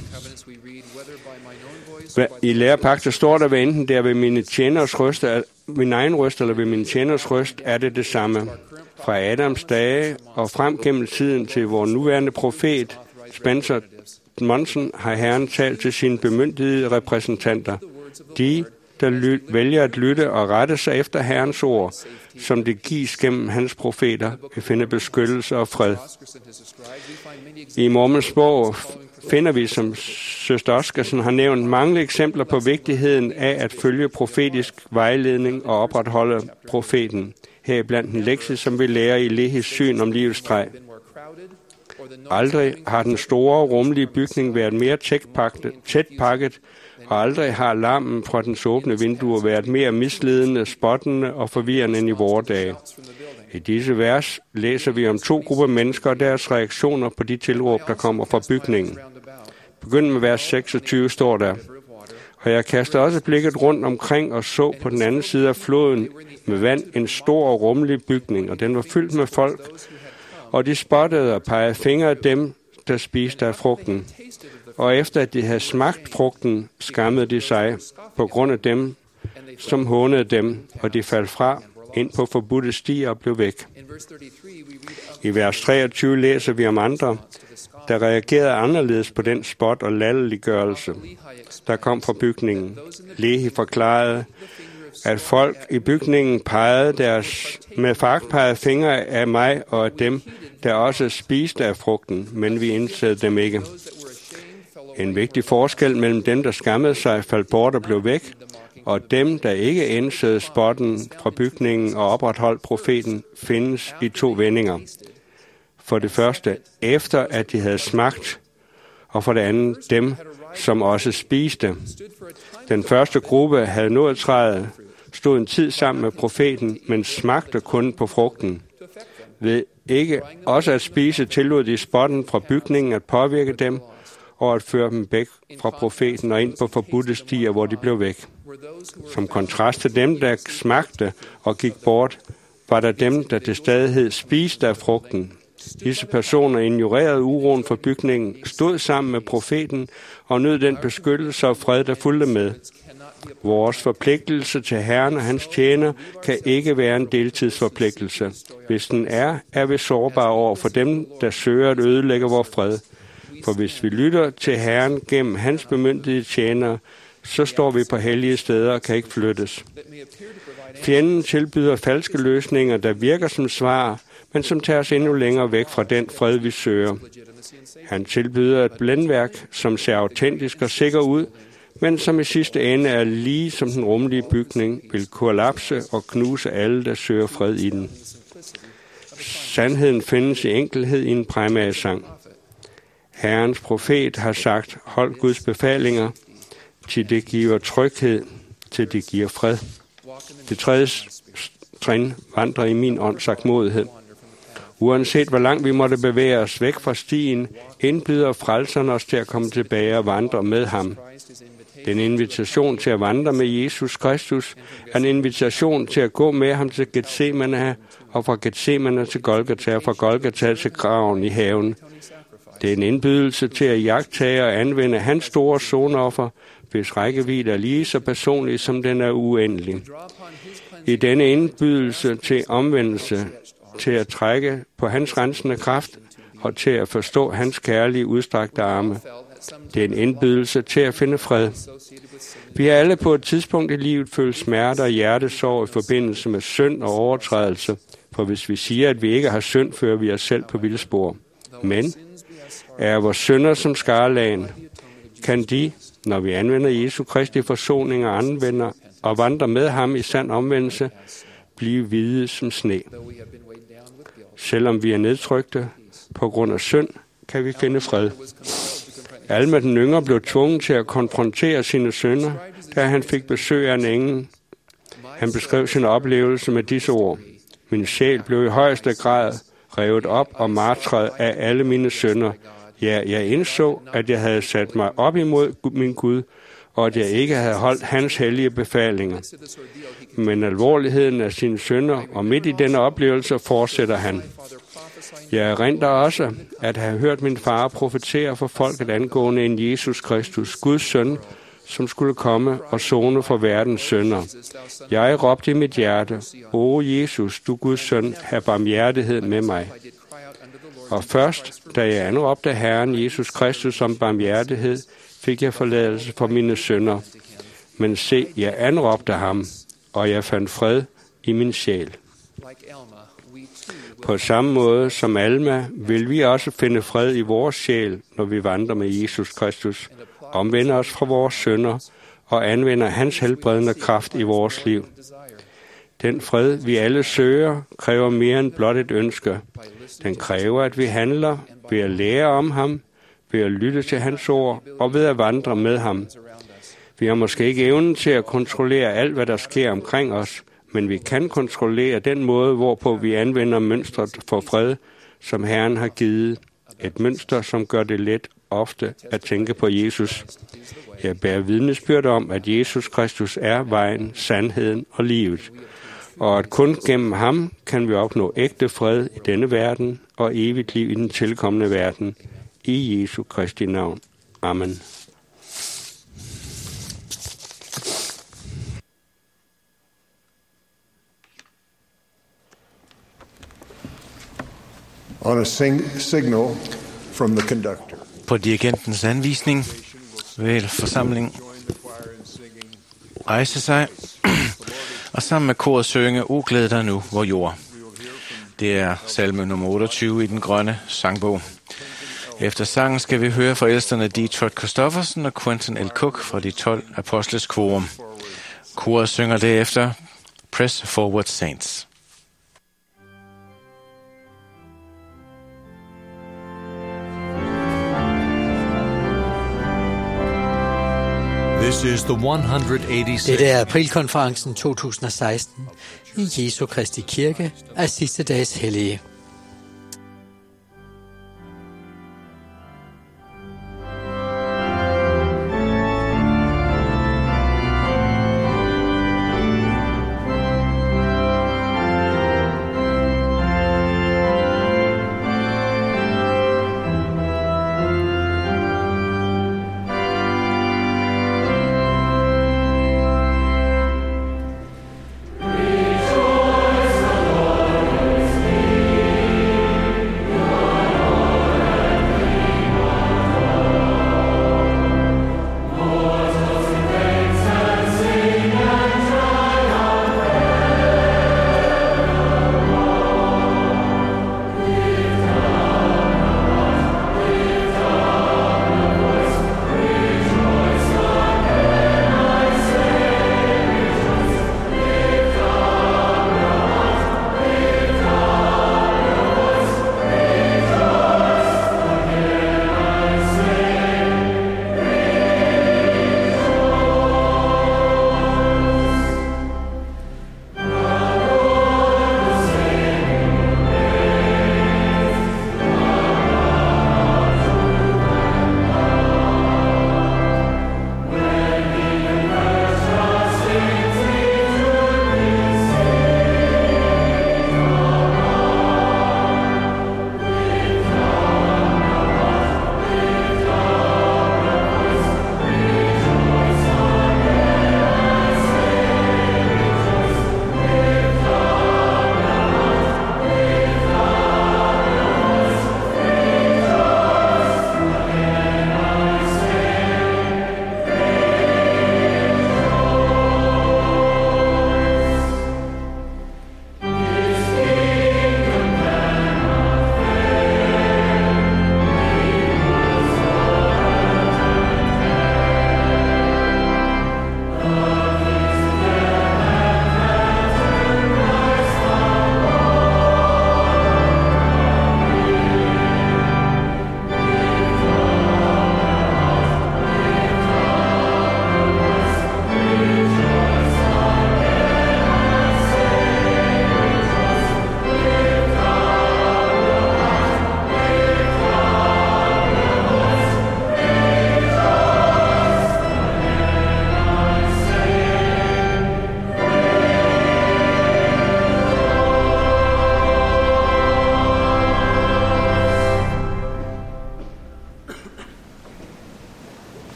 I lærepagter står der, hvad enten det er ved mine tjeners røst, min egen røst eller ved min tjeners røst, er det samme. Fra Adams dage og frem gennem tiden til vores nuværende profet, Spencer Monson, har Herren talt til sine bemyndigede repræsentanter. De, der vælger at lytte og rette sig efter Herrens ord, som det gives gennem hans profeter, vil finde beskyttelse og fred. I Mormons bog finder vi, som søster Oscarsen har nævnt, mange eksempler på vigtigheden af at følge profetisk vejledning og opretholde profeten. Heriblandt en lektie, som vi lærer i Lehis syn om livets træ. Aldrig har den store, rummelige bygning været mere tæt pakket, og aldrig har larmen fra dens åbne vinduer været mere misledende, spottende og forvirrende end i vore dage. I disse vers læser vi om 2 grupper mennesker og deres reaktioner på de tilråb, der kommer fra bygningen. Begyndende med vers 26 står der, og jeg kastede også blikket rundt omkring og så på den anden side af floden med vand en stor og rummelig bygning, og den var fyldt med folk, og de spottede og pegede fingre af dem, der spiste af frugten. Og efter at de havde smagt frugten, skammede de sig på grund af dem, som hånede dem, og de faldt fra ind på forbudte stier og blev væk. I vers 23 læser vi om andre, der reagerede anderledes på den spot og latterliggørelse, der kom fra bygningen. Lehi forklarede, at folk i bygningen med foragt pegede fingre af mig og af dem, der også spiste af frugten, men vi indså dem ikke. En vigtig forskel mellem dem, der skammede sig, faldt bort og blev væk, og dem, der ikke indså spotten fra bygningen og opretholdt profeten, findes i 2 vendinger. For det første, efter at de havde smagt, og for det andet, dem, som også spiste. Den første gruppe havde nået træet, stod en tid sammen med profeten, men smagte kun på frugten. Ved ikke også at spise, tillod de spotten fra bygningen at påvirke dem, og at føre dem væk fra profeten og ind på forbudte stier, hvor de blev væk. Som kontrast til dem, der smagte og gik bort, var der dem, der til stadighed spiste af frugten. Disse personer ignorerede uroen for bygningen, stod sammen med profeten og nød den beskyttelse og fred, der fulgte med. Vores forpligtelse til Herren og hans tjener kan ikke være en deltidsforpligtelse. Hvis den er vi sårbare over for dem, der søger at ødelægge vor fred. For hvis vi lytter til Herren gennem hans bemyndigede tjenere, så står vi på hellige steder og kan ikke flyttes. Fjenden tilbyder falske løsninger, der virker som svar, men som tager os endnu længere væk fra den fred, vi søger. Han tilbyder et blændværk, som ser autentisk og sikker ud, men som i sidste ende er lige som den rummelige bygning, vil kollapse og knuse alle, der søger fred i den. Sandheden findes i enkelhed i en præmie-sang. Herrens profet har sagt, hold Guds befalinger, til det giver tryghed, til det giver fred. Det 3. trin vandrer i min ånd sagtmodighed. Uanset hvor langt vi måtte bevæge os væk fra stien, indbyder frelseren os til at komme tilbage og vandre med ham. Den invitation til at vandre med Jesus Kristus er en invitation til at gå med ham til Getsemane, og fra Getsemane til Golgata, og fra Golgata til graven i haven. Det er en indbydelse til at iagttage og anvende hans store sonoffer, hvis rækkevidde er lige så personlig, som den er uendelig. I denne indbydelse til omvendelse, til at trække på hans rensende kraft og til at forstå hans kærlige udstrakte arme, Det er en indbydelse til at finde fred. Vi har alle på et tidspunkt i livet følt smerte og hjertesorg i forbindelse med synd og overtrædelse, for hvis vi siger, at vi ikke har synd, fører vi os selv på vildspor. Men er vores synder som skarlagen, kan de, når vi anvender Jesu Kristi forsoning og anvender og vandrer med ham i sand omvendelse, blive hvide som sne. Selvom vi er nedtrykte på grund af synd, kan vi finde fred. Alma den yngre blev tvunget til at konfrontere sine synder, da han fik besøg af en engel. Han beskrev sin oplevelse med disse ord. Min sjæl blev i højeste grad revet op og martret af alle mine synder. Ja, jeg indså, at jeg havde sat mig op imod min Gud, og at jeg ikke havde holdt hans hellige befalinger. Men alvorligheden af sine synder, og midt i denne oplevelse fortsætter han. Jeg erindrer også, at have hørt min far profetere for folket angående en Jesus Kristus, Guds søn, som skulle komme og sone for verdens synder. Jeg råbte i mit hjerte, O Jesus, du Guds søn, have barmhjertighed med mig. Og først, da jeg anråbte Herren Jesus Kristus om barmhjertighed, fik jeg forladelse for mine synder. Men se, jeg anråbte ham, og jeg fandt fred i min sjæl. På samme måde som Alma vil vi også finde fred i vores sjæl, når vi vandrer med Jesus Kristus, omvender os fra vores synder og anvender hans helbredende kraft i vores liv. Den fred, vi alle søger, kræver mere end blot et ønske. Den kræver, at vi handler ved at lære om ham, ved at lytte til hans ord og ved at vandre med ham. Vi har måske ikke evnen til at kontrollere alt, hvad der sker omkring os, men vi kan kontrollere den måde, hvorpå vi anvender mønstret for fred, som Herren har givet. Et mønster, som gør det let ofte at tænke på Jesus. Jeg bærer vidnesbyrd om, at Jesus Kristus er vejen, sandheden og livet, og at kun gennem ham kan vi opnå ægte fred i denne verden og evigt liv i den tilkommende verden. I Jesu Kristi navn. Amen. On a signal from the conductor. På dirigentens anvisning vil forsamlingen rejse sig og sammen med koret synge O glæd dig nu, vor jord. Det er salme nummer 28 i den grønne sangbog. Efter sangen skal vi høre fra ældsterne Detroit Christoffersen og Quentin L. Cook fra de 12 apostles korum. Koret synger derefter Press Forward Saints. This is the 186th. Dette er aprilkonferencen 2016 i Jesu Kristi Kirke af sidste dages hellige. Rejoice, the Lord is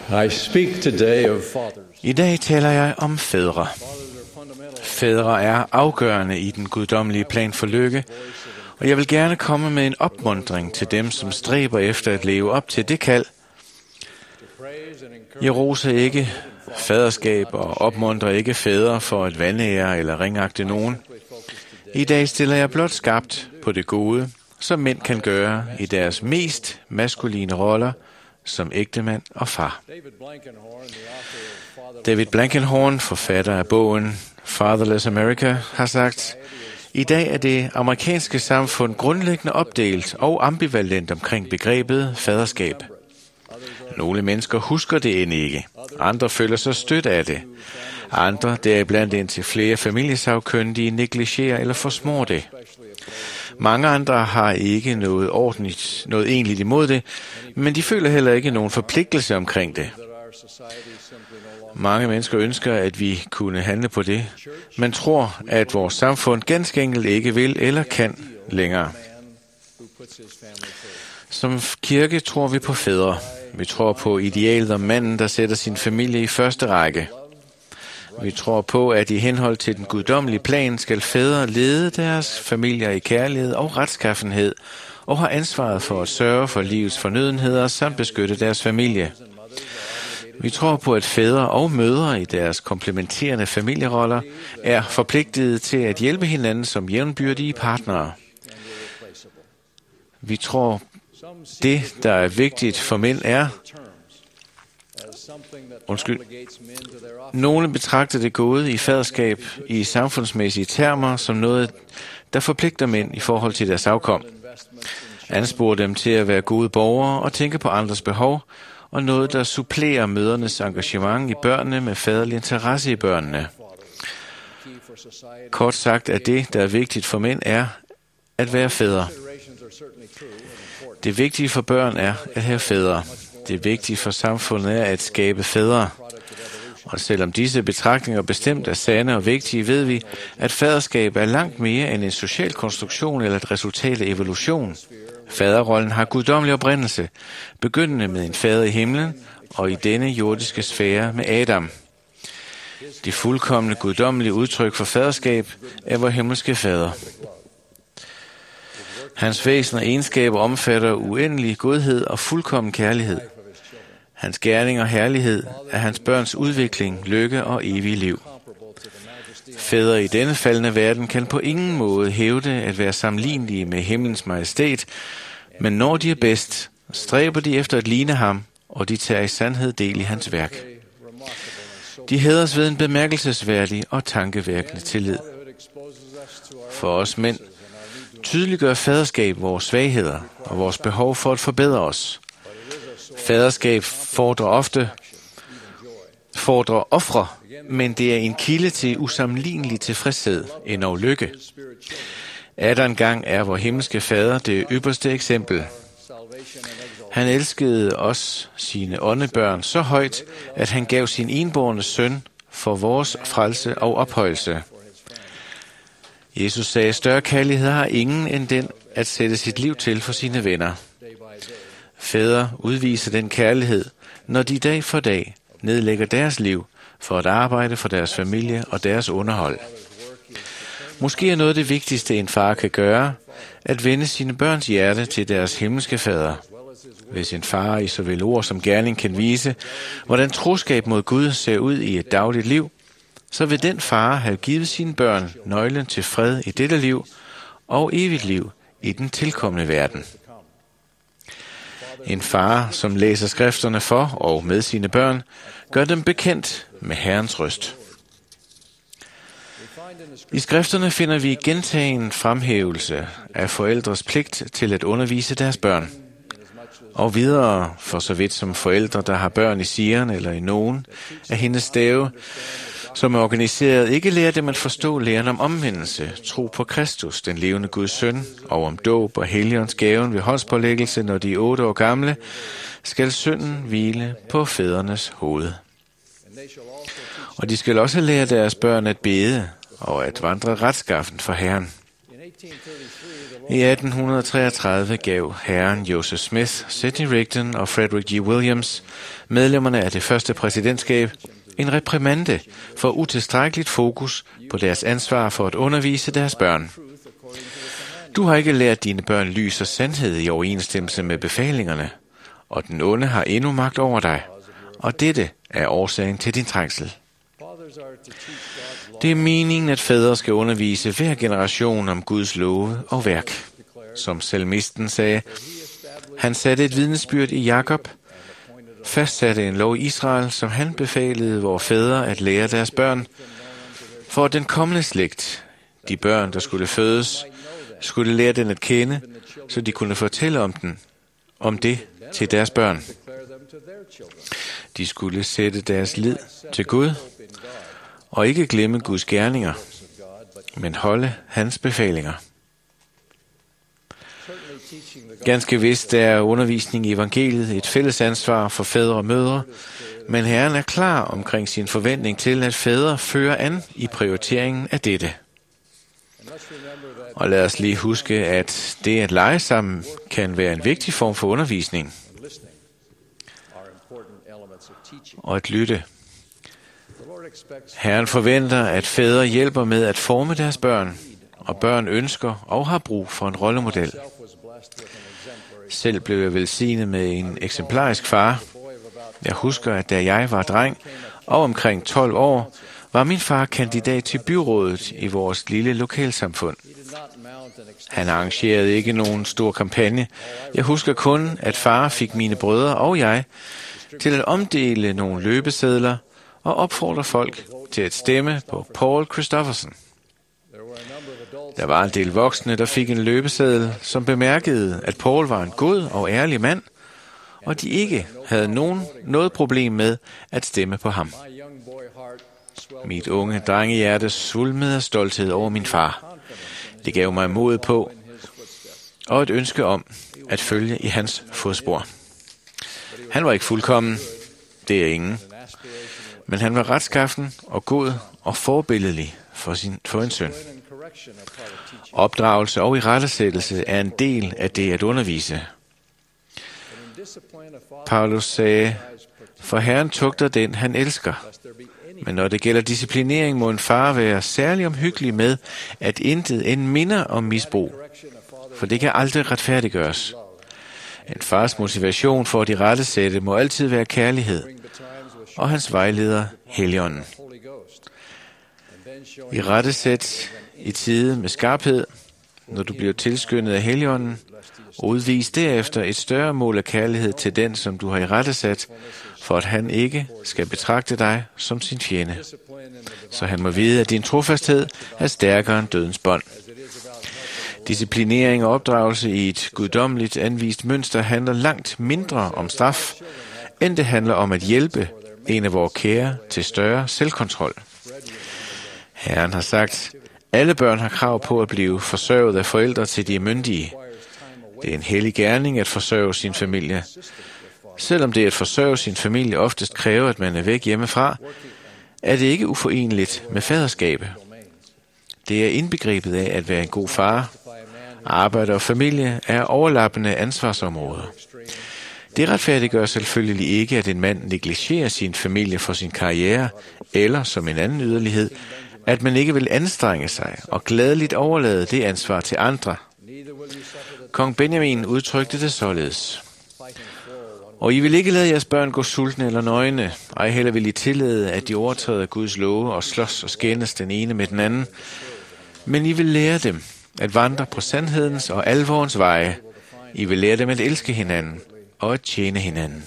I speak today of fathers. I dag taler jeg om fædre. Fædre er afgørende i den guddommelige plan for lykke, og jeg vil gerne komme med en opmuntring til dem, som stræber efter at leve op til det kald. Jeg roser ikke faderskab og opmuntrer ikke fædre for at vanære eller ringagte nogen. I dag stiller jeg blot skarpt på det gode, som mænd kan gøre i deres mest maskuline roller som ægtemand og far. David Blankenhorn, forfatter af bogen Fatherless America, har sagt, i dag er det amerikanske samfund grundlæggende opdelt og ambivalent omkring begrebet faderskab. Nogle mennesker husker det end ikke. Andre føler sig stødt af det. Andre, deriblandt indtil flere familiesagkyndige, negligerer eller forsmår det. Mange andre har ikke noget egentligt imod det, men de føler heller ikke nogen forpligtelse omkring det. Mange mennesker ønsker, at vi kunne handle på det, men tror, at vores samfund ganske enkelt ikke vil eller kan længere. Som kirke tror vi på fædre. Vi tror på idealet om manden, der sætter sin familie i første række. Vi tror på, at i henhold til den guddommelige plan skal fædre lede deres familier i kærlighed og retskaffenhed og har ansvaret for at sørge for livets fornødenheder samt beskytte deres familie. Vi tror på, at fædre og mødre i deres komplementerende familieroller er forpligtede til at hjælpe hinanden som jævnbyrdige partnere. Vi tror, det, der er vigtigt for mænd, er... Nogle betragter det gode i faderskab i samfundsmæssige termer som noget, der forpligter mænd i forhold til deres afkom. Ansporer dem til at være gode borgere og tænke på andres behov, og noget, der supplerer mødrenes engagement i børnene med faderlig interesse i børnene. Kort sagt er det, der er vigtigt for mænd, er at være fædre. Det vigtige for børn er at have fædre. Det vigtige for samfundet er at skabe fædre. Og selvom disse betragtninger bestemt er sande og vigtige, ved vi, at faderskab er langt mere end en social konstruktion eller et resultat af evolution. Faderrollen har guddommelig oprindelse, begyndende med en fader i himlen og i denne jordiske sfære med Adam. Det fuldkomne guddommelige udtryk for faderskab er vor himmelske fader. Hans væsen og egenskaber omfatter uendelig godhed og fuldkommen kærlighed. Hans gerning og herlighed er hans børns udvikling, lykke og evige liv. Fædre i denne faldende verden kan på ingen måde hævde at være sammenlignelige med himlens majestæt, men når de er bedst, stræber de efter at ligne ham, og de tager i sandhed del i hans værk. De hædres ved en bemærkelsesværdig og tankevækkende tillid. For os mænd tydeliggør faderskab vores svagheder og vores behov for at forbedre os. Faderskab fordrer ofre, men det er en kilde til usammenlignelig tilfredshed, endog lykke. Atter engang er vor himmelske fader det ypperste eksempel. Han elskede os, sine åndebørn, så højt, at han gav sin enbårne søn for vores frelse og ophøjelse. Jesus sagde, større kærlighed har ingen end den at sætte sit liv til for sine venner. Fædre udviser den kærlighed, når de dag for dag nedlægger deres liv for at arbejde for deres familie og deres underhold. Måske er noget af det vigtigste, en far kan gøre, at vende sine børns hjerte til deres himmelske fader. Hvis en far i såvel ord som gerning kan vise, hvordan troskab mod Gud ser ud i et dagligt liv, så vil den far have givet sine børn nøglen til fred i dette liv og evigt liv i den tilkommende verden. En far, som læser skrifterne for og med sine børn, gør dem bekendt med Herrens røst. I skrifterne finder vi gentagen fremhævelse af forældres pligt til at undervise deres børn. Og videre, for så vidt som forældre, der har børn i Sion eller i nogen af hendes stave, som er organiseret, ikke lærer dem at forstå læren om omvendelse, tro på Kristus, den levende Guds søn, og om dåb og Helligåndens gaven ved håndspålæggelse, når de er 8 år gamle, skal synden hvile på fædrenes hoved. Og de skal også lære deres børn at bede og at vandre retskaffen for Herren. I 1833 gav herren Joseph Smith, Sidney Rigdon og Frederick G. Williams, medlemmerne af det første præsidentskab, en reprimande for utilstrækkeligt fokus på deres ansvar for at undervise deres børn. Du har ikke lært dine børn lys og sandhed i overensstemmelse med befalingerne, og den onde har endnu magt over dig, og dette er årsagen til din trængsel. Det er meningen, at fædre skal undervise hver generation om Guds love og værk. Som salmisten sagde, han satte et vidnesbyrd i Jakob, fastsatte en lov i Israel, som han befalede vore fædre at lære deres børn, for den kommende slægt, de børn, der skulle fødes, skulle lære den at kende, så de kunne fortælle om det til deres børn. De skulle sætte deres lid til Gud, og ikke glemme Guds gerninger, men holde hans befalinger. Ganske vist er undervisning i evangeliet et fælles ansvar for fædre og mødre, men Herren er klar omkring sin forventning til, at fædre fører an i prioriteringen af dette. Og lad os lige huske, at det at lege sammen kan være en vigtig form for undervisning. Og at lytte. Herren forventer, at fædre hjælper med at forme deres børn, og børn ønsker og har brug for en rollemodel. Selv blev jeg velsignet med en eksemplarisk far. Jeg husker, at da jeg var dreng og omkring 12 år, var min far kandidat til byrådet i vores lille lokalsamfund. Han arrangerede ikke nogen stor kampagne. Jeg husker kun, at far fik mine brødre og jeg til at omdele nogle løbesedler og opfordre folk til at stemme på Paul Christopherson. Der var en del voksne, der fik en løbeseddel, som bemærkede, at Paul var en god og ærlig mand, og de ikke havde noget problem med at stemme på ham. Mit unge drengehjerte svulmede af stolthed over min far. Det gav mig mod på og et ønske om at følge i hans fodspor. Han var ikke fuldkommen, det er ingen, men han var retskaffen og god og forbilledlig for en søn. Opdragelse og irettesættelse er en del af det at undervise. Paulus sagde, for Herren tugter den, han elsker. Men når det gælder disciplinering, må en far være særlig omhyggelig med, at intet end minder om misbrug, for det kan aldrig retfærdiggøres. En fars motivation for at irettesætte må altid være kærlighed, og hans vejleder Helligånden. Irettesæt i tide med skarphed, når du bliver tilskyndet af Helligånden, og udvis derefter et større mål af kærlighed til den, som du har irettesat, for at han ikke skal betragte dig som sin fjende. Så han må vide, at din trofasthed er stærkere end dødens bånd. Disciplinering og opdragelse i et guddommeligt anvist mønster handler langt mindre om straf, end det handler om at hjælpe en af vores kære til større selvkontrol. Herren har sagt, alle børn har krav på at blive forsørget af forældre til de er myndige. Det er en hellig gerning at forsørge sin familie. Selvom det at forsørge sin familie oftest kræver, at man er væk hjemmefra, er det ikke uforeneligt med faderskabet. Det er indbegrebet af at være en god far. Arbejde og familie er overlappende ansvarsområder. Det retfærdiggør selvfølgelig ikke, at en mand negligerer sin familie for sin karriere, eller som en anden yderlighed, at man ikke vil anstrenge sig og gladeligt overlade det ansvar til andre. Kong Benjamin udtrykte det således. Og I vil ikke lade jeres børn gå sultne eller nøgne, ej heller vil I tillade, at de overtræder Guds love og slås og skændes den ene med den anden, men I vil lære dem at vandre på sandhedens og alvorens veje. I vil lære dem at elske hinanden og at tjene hinanden.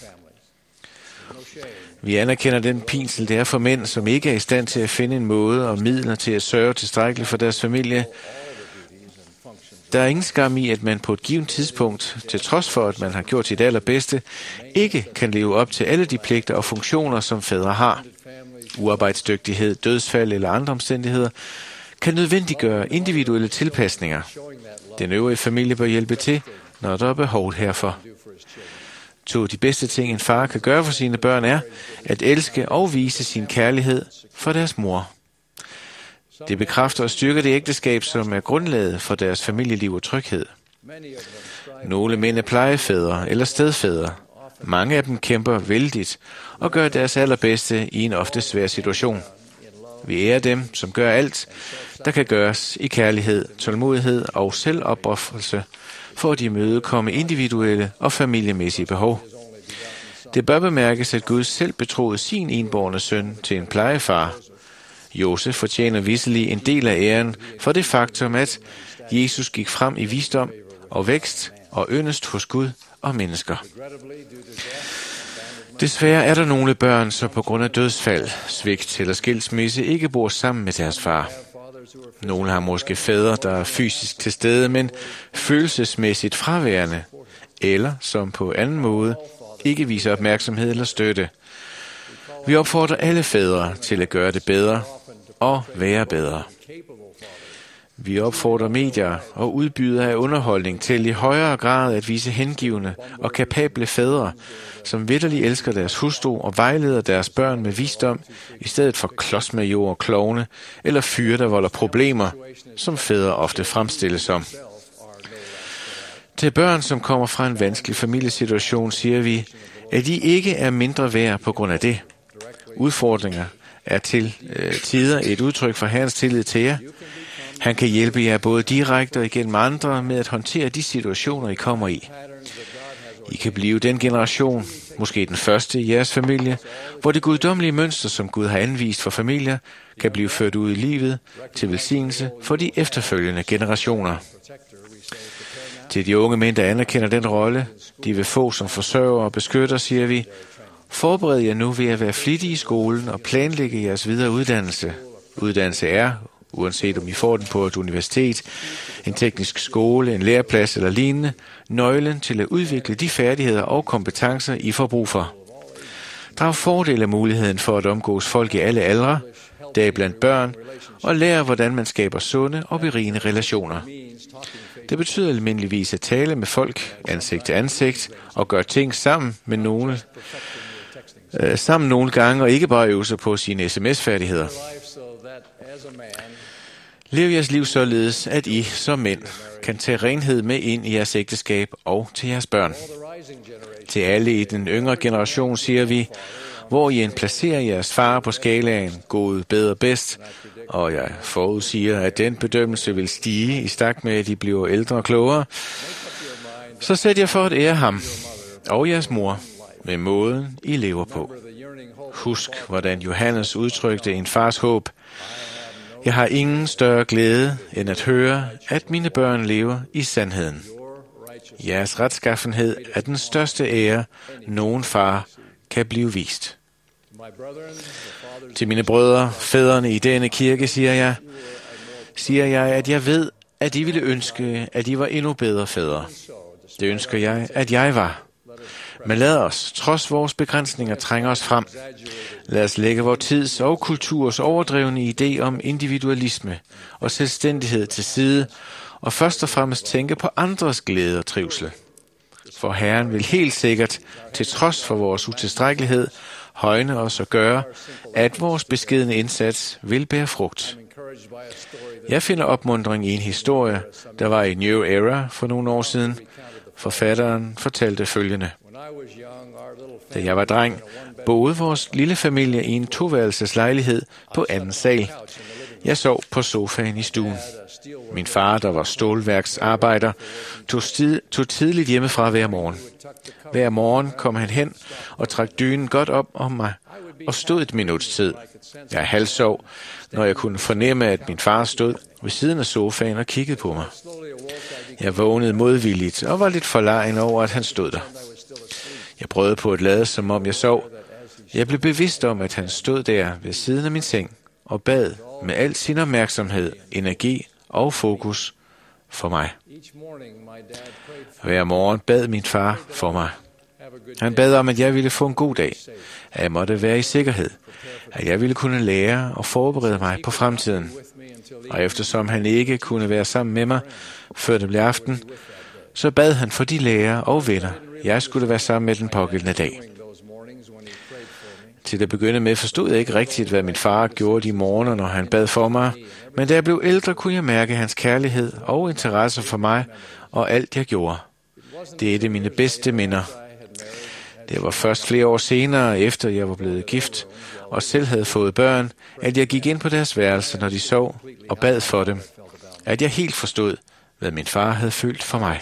Vi anerkender den pinsel, det er for mænd, som ikke er i stand til at finde en måde og midler til at sørge tilstrækkeligt for deres familie. Der er ingen skam i, at man på et givet tidspunkt, til trods for, at man har gjort sit allerbedste, ikke kan leve op til alle de pligter og funktioner, som fædre har. Uarbejdsdygtighed, dødsfald eller andre omstændigheder kan nødvendiggøre individuelle tilpasninger. Den øvrige familie bør hjælpe til, når der er behov herfor. 2 af de bedste ting, en far kan gøre for sine børn, er at elske og vise sin kærlighed for deres mor. Det bekræfter og styrker det ægteskab, som er grundlaget for deres familieliv og tryghed. Nogle mænd er plejefædre eller stedfædre. Mange af dem kæmper vældigt og gør deres allerbedste i en ofte svær situation. Vi ærer dem, som gør alt, der kan gøres i kærlighed, tålmodighed og selvopoffrelse, for at imødekomme individuelle og familiemæssige behov. Det bør bemærkes, at Gud selv betroede sin enbårne søn til en plejefar. Josef fortjener visselig en del af æren for det faktum, at Jesus gik frem i visdom og vækst og yndest hos Gud og mennesker. Desværre er der nogle børn, som på grund af dødsfald, svigt eller skilsmisse ikke bor sammen med deres far. Nogle har måske fædre, der er fysisk til stede, men følelsesmæssigt fraværende, eller som på anden måde ikke viser opmærksomhed eller støtte. Vi opfordrer alle fædre til at gøre det bedre og være bedre. Vi opfordrer medier og udbydere af underholdning til i højere grad at vise hengivne og kapable fædre, som vitterligt elsker deres hustru og vejleder deres børn med visdom, i stedet for klodsmajor og klovne eller fyre, der volder problemer, som fædre ofte fremstilles som. Til børn, som kommer fra en vanskelig familiesituation, siger vi, at de ikke er mindre værd på grund af det. Udfordringer er til tider et udtryk for Herrens tillid til jer. Han kan hjælpe jer både direkte og igennem andre med at håndtere de situationer, I kommer i. I kan blive den generation, måske den første i jeres familie, hvor det guddommelige mønster, som Gud har anvist for familier, kan blive ført ud i livet til velsignelse for de efterfølgende generationer. Til de unge mænd, der anerkender den rolle, de vil få som forsørger og beskytter, siger vi, forbered jer nu ved at være flittige i skolen og planlægge jeres videre uddannelse. Uddannelse er, uanset om I får den på et universitet, en teknisk skole, en læreplads eller lignende, nøglen til at udvikle de færdigheder og kompetencer, I får brug for. Drag fordel af muligheden for at omgås folk i alle aldre, deriblandt børn, og lære, hvordan man skaber sunde og berigende relationer. Det betyder almindeligvis at tale med folk ansigt til ansigt og gøre ting sammen med nogle gange, og ikke bare øve sig på sine sms-færdigheder. Lev jeres liv således, at I som mænd kan tage renhed med ind i jeres ægteskab og til jeres børn. Til alle i den yngre generation siger vi, hvor I placerer jeres far på skalaen god, bedre, bedst, og jeg forudsiger, at den bedømmelse vil stige i takt med, at I bliver ældre og klogere, så sæt jer for at ære ham og jeres mor med måden, I lever på. Husk, hvordan Johannes udtrykte en fars håb. Jeg har ingen større glæde, end at høre, at mine børn lever i sandheden. Jeres retskaffenhed er den største ære, nogen far kan blive vist. Til mine brødre, fædrene i denne kirke, siger jeg, at jeg ved, at I ville ønske, at I var endnu bedre fædre. Det ønsker jeg, at jeg var. Men lad os, trods vores begrænsninger, trænge os frem. Lad os lægge vores tids og kulturs overdrevne idé om individualisme og selvstændighed til side, og først og fremmest tænke på andres glæde og trivsel. For Herren vil helt sikkert, til trods for vores utilstrækkelighed, højne os og gøre, at vores beskedne indsats vil bære frugt. Jeg finder opmuntring i en historie, der var i New Era for nogle år siden. Forfatteren fortalte følgende. Da jeg var dreng, boede vores lille familie i en toværelseslejlighed på anden sal. Jeg sov på sofaen i stuen. Min far, der var stålværksarbejder, tog tidligt hjemmefra hver morgen. Hver morgen kom han hen og trak dynen godt op om mig og stod et minuts tid. Jeg halvsov, når jeg kunne fornemme, at min far stod ved siden af sofaen og kiggede på mig. Jeg vågnede modvilligt og var lidt forlegen over, at han stod der. Jeg prøvede på at lade, som om jeg sov. Jeg blev bevidst om, at han stod der ved siden af min seng og bad med al sin opmærksomhed, energi og fokus for mig. Hver morgen bad min far for mig. Han bad om, at jeg ville få en god dag, at jeg måtte være i sikkerhed, at jeg ville kunne lære og forberede mig på fremtiden. Og eftersom han ikke kunne være sammen med mig, før det blev aften, så bad han for de lærere og venner, jeg skulle være sammen med den pågældende dag. Til at begynde med forstod jeg ikke rigtigt, hvad min far gjorde de morgener, når han bad for mig, men da jeg blev ældre, kunne jeg mærke hans kærlighed og interesse for mig og alt, jeg gjorde. Det er et af mine bedste minder. Det var først flere år senere, efter jeg var blevet gift og selv havde fået børn, at jeg gik ind på deres værelse, når de sov, og bad for dem. At jeg helt forstod, hvad min far havde følt for mig.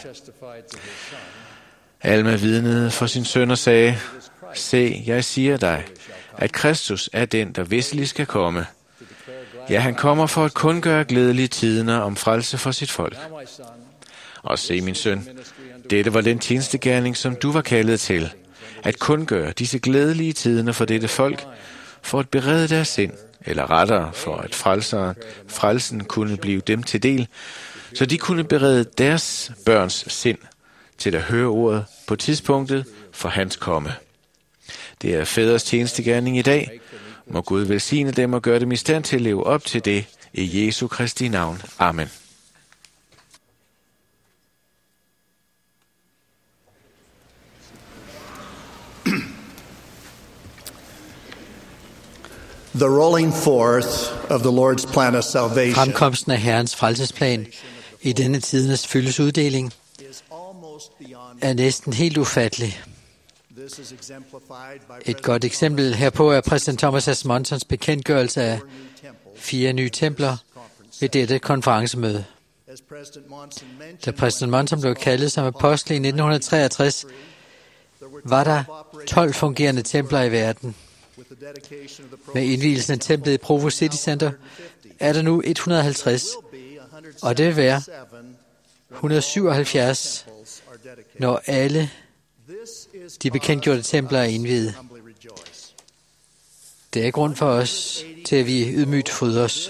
Alma vidnede for sin søn og sagde, se, jeg siger dig, at Kristus er den, der visselig skal komme. Ja, han kommer for at kundgøre glædelige tider om frelse for sit folk. Og se, min søn, dette var den tjenestegerning, som du var kaldet til, at kundgøre disse glædelige tider for dette folk, for at berede deres sind, eller rettere for at frelsen kunne blive dem til del, så de kunne berede deres børns sind til at høre ordet på tidspunktet for hans komme. Det er fædres tjenestegerning i dag. Må Gud velsigne dem og gøre dem i stand til at leve op til det i Jesu Kristi navn. Amen. The rolling forth of the Lord's plan of salvation Fremkomsten af Herrens frelsesplan i denne tidernes fyldesuddeling er næsten helt ufattelig. Et godt eksempel herpå er præsident Thomas S. Monsons bekendtgørelse af 4 nye templer ved dette konferencemøde. Da præsident Monson blev kaldet som apostel i 1963, var der 12 fungerende templer i verden. Med indvielsen af templet i Provo City Center er der nu 150, og det vil være 177, når alle de bekendtgjorte templer er indviet. Det er grund for os til, at vi ydmygt fryder os.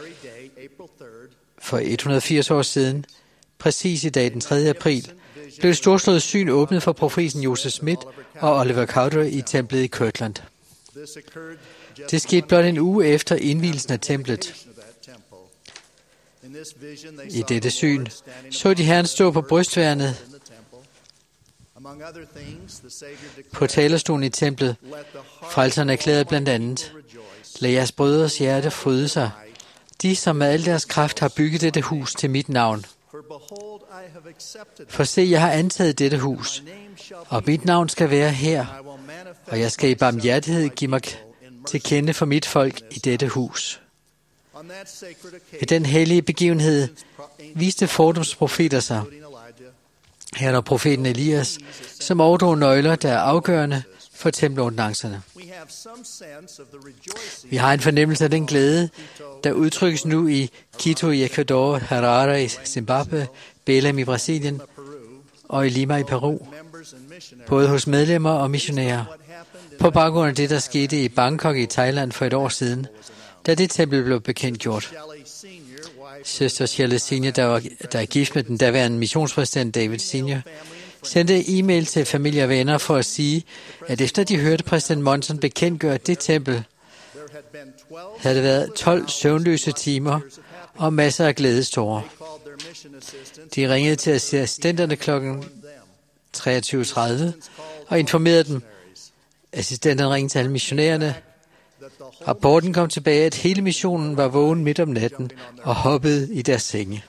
For 180 år siden, præcis i dag den 3. april, blev det storslåede syn åbnet for profeten Joseph Smith og Oliver Cowdery i templet i Kirtland. Det skete blot en uge efter indvielsen af templet. I dette syn så de Herren stå på brystværnet på talerstolen i templet. Frelseren erklærede blandt andet, lad jeres brødres hjerte fryde sig, de som med al deres kraft har bygget dette hus til mit navn. For se, jeg har antaget dette hus, og mit navn skal være her, og jeg skal i barmhjertighed give mig til kende for mit folk i dette hus. I den hellige begivenhed viste fordums profeter sig. Her er profeten Elias, som overdrog nøgler, der er afgørende for tempelordnancerne. Vi har en fornemmelse af den glæde, der udtrykkes nu i Quito i Ecuador, Harare i Zimbabwe, Belém i Brasilien og i Lima i Peru, både hos medlemmer og missionærer, på baggrund af det, der skete i Bangkok i Thailand for et år siden, da det tempel blev bekendtgjort. Søster Shelley Senior, der er gift med den daværende missionspræsident David Senior, sendte e-mail til familie og venner for at sige, at efter de hørte præsident Monson bekendtgøre det tempel, havde det været 12 søvnløse timer og masser af glædestårer. De ringede til assistenterne kl. 23:30 og informerede dem. Assistenterne ringede til alle missionærerne. Rapporten kom tilbage, at hele missionen var vågen midt om natten og hoppede i deres senge.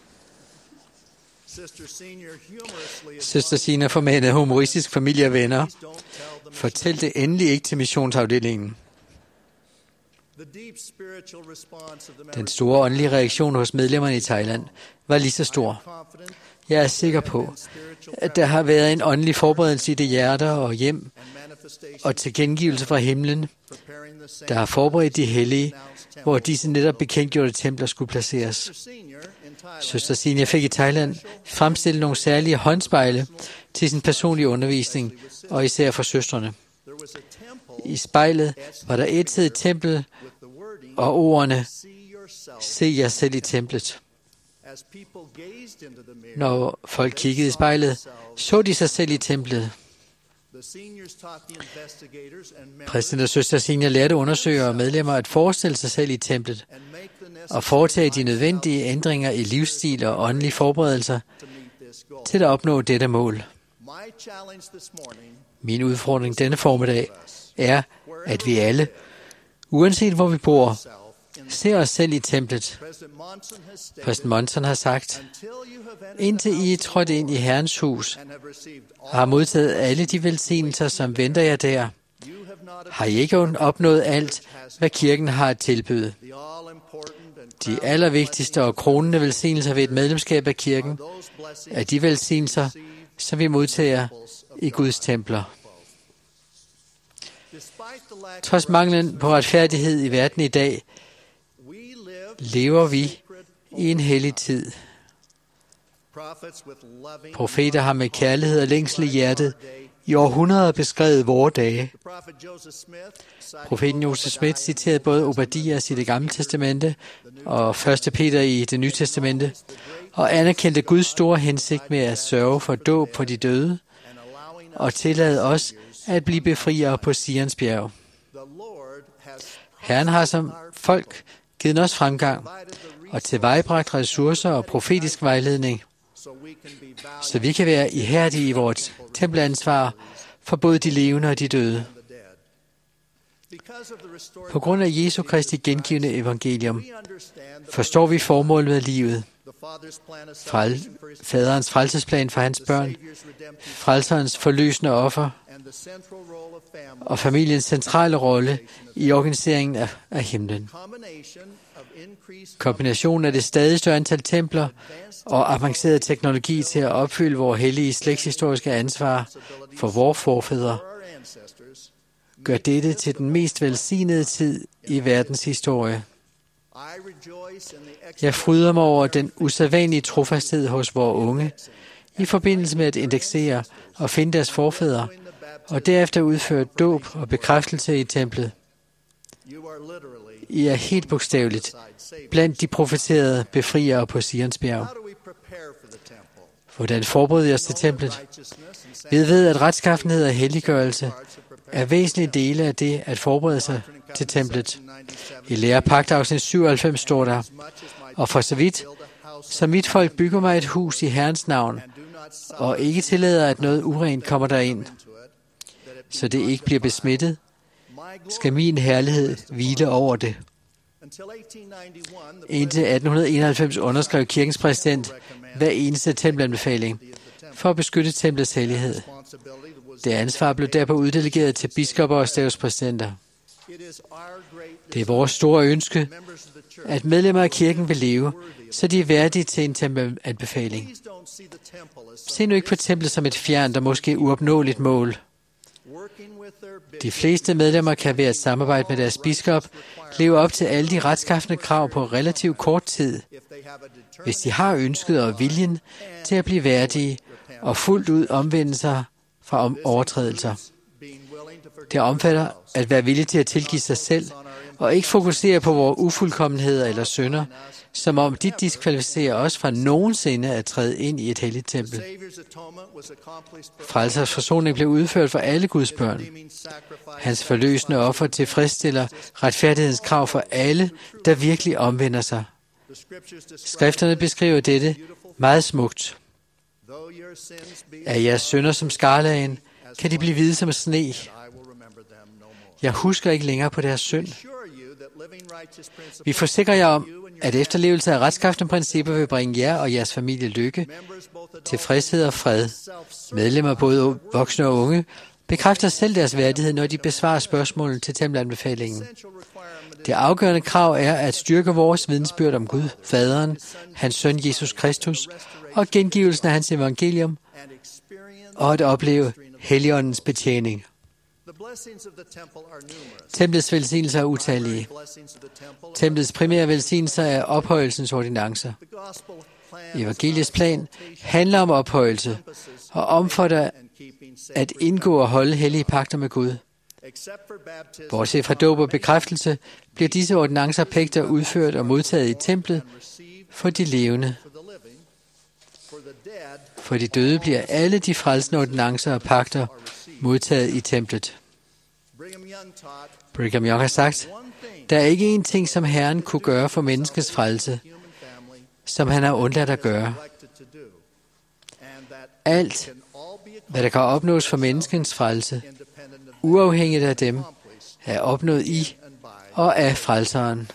Søster Senior formanede humoristisk familie og venner. Fortæl det endelig ikke til missionsafdelingen. Den store åndelige reaktion hos medlemmerne i Thailand var lige så stor. Jeg er sikker på, at der har været en åndelig forberedelse i det hjerter og hjem, og tilkendegivelse fra himlen, der har forberedt de hellige, hvor disse netop bekendtgjorte templer skulle placeres. Søster Senior fik i Thailand fremstillet nogle særlige håndspejle til sin personlige undervisning, og især for søstrene. I spejlet var der et tempel og ordene, se jer selv i templet. Når folk kiggede i spejlet, så de sig selv i templet. Præsident og søster Senior lærte undersøgere og medlemmer at forestille sig selv i templet og foretage de nødvendige ændringer i livsstil og åndelige forberedelser til at opnå dette mål. Min udfordring denne formiddag er, at vi alle, uanset hvor vi bor, ser os selv i templet. Præsident Monson har sagt, indtil I er trådt ind i Herrens hus og har modtaget alle de velsignelser, som venter jer der, har I ikke opnået alt, hvad kirken har at tilbyde. De allervigtigste og kronende velsignelser ved et medlemskab af kirken er de velsignelser, som vi modtager i Guds templer. Trods manglen på retfærdighed i verden i dag, lever vi i en hellig tid. Profeter har med kærlighed og længsel i hjertet i århundreder beskrevet vore dage. Profeten Joseph Smith citerede både Obadias i Det Gamle Testamente og 1. Peter i Det Nye Testamente, og anerkendte Guds store hensigt med at sørge for dåb for de døde, og tillade os at blive befriere på Sions bjerg. Herren har som folk givet os fremgang og tilvejebragt ressourcer og profetisk vejledning, så vi kan være ihærdige i vores tempelansvar for både de levende og de døde. På grund af Jesu Kristi gengivne evangelium forstår vi formålet med livet, faderens frelsesplan for hans børn, frelserens forløsende offer og familiens centrale rolle i organiseringen af himlen. Kombinationen af det stadig større antal templer og avanceret teknologi til at opfylde vores hellige slægtshistoriske ansvar for vores forfædre gør dette til den mest velsignede tid i verdens historie. Jeg fryder mig over den usædvanlige trofasthed hos vores unge i forbindelse med at indeksere og finde deres forfædre, og derefter udføre dåb og bekræftelse i templet. I er helt bogstaveligt blandt de profeterede befriere på Sions bjerg. Hvordan forbereder vi os til templet? Vi ved, at retskaffenhed og helliggørelse er væsentlige dele af det at forberede sig til templet. I Lærepagt afsnit 97 står der, og for så vidt, så mit folk bygger mig et hus i Herrens navn, og ikke tillader, at noget urent kommer derind, så det ikke bliver besmittet, skal min herlighed hvile over det. Indtil 1891 underskrev kirkens præsident hver eneste tempelanbefaling for at beskytte templets hellighed. Det ansvar blev derpå uddelegeret til biskopper og stavspræsidenter. Det er vores store ønske, at medlemmer af kirken vil leve, så de er værdige til en tempelanbefaling. Se nu ikke på templet som et fjernt og måske uopnåeligt mål. De fleste medlemmer kan ved at samarbejde med deres biskop leve op til alle de retskaffende krav på relativt kort tid, hvis de har ønsket og viljen til at blive værdige og fuldt ud omvende sig fra overtrædelser. Det omfatter at være villig til at tilgive sig selv og ikke fokusere på vores ufuldkommenheder eller synder, som om de diskvalificerer os fra nogensinde at træde ind i et helligt tempel. Frelsers forsoning blev udført for alle Guds børn. Hans forløsende offer tilfredsstiller retfærdighedens krav for alle, der virkelig omvender sig. Skrifterne beskriver dette meget smukt. Er jeres synder som skarlagen, kan de blive hvide som sne. Jeg husker ikke længere på deres synd. Vi forsikrer jer om, at efterlevelse af retskaffende principper vil bringe jer og jeres familie lykke, tilfredshed og fred. Medlemmer, både voksne og unge, bekræfter selv deres værdighed, når de besvarer spørgsmålene til tempelanbefalingen. Det afgørende krav er at styrke vores vidensbyrd om Gud, Faderen, hans søn Jesus Kristus og gengivelsen af hans evangelium og at opleve Helligåndens betjening. Templets velsignelser er utallige. Templets primære velsignelser er ophøjelsens ordinancer. Evangeliets plan handler om ophøjelse og omfatter at indgå og holde hellige pagter med Gud. Bortset fra dåb og bekræftelse bliver disse ordinancer pligter udført og modtaget i templet for de levende. For de døde bliver alle de frelsende ordinancer og pagter modtaget i templet. Brigham Young har sagt, der er ikke en ting, som Herren kunne gøre for menneskets frelse, som han har undladt at gøre. Alt, hvad der kan opnås for menneskens frelse, uafhængigt af dem, er opnået i og af frelseren.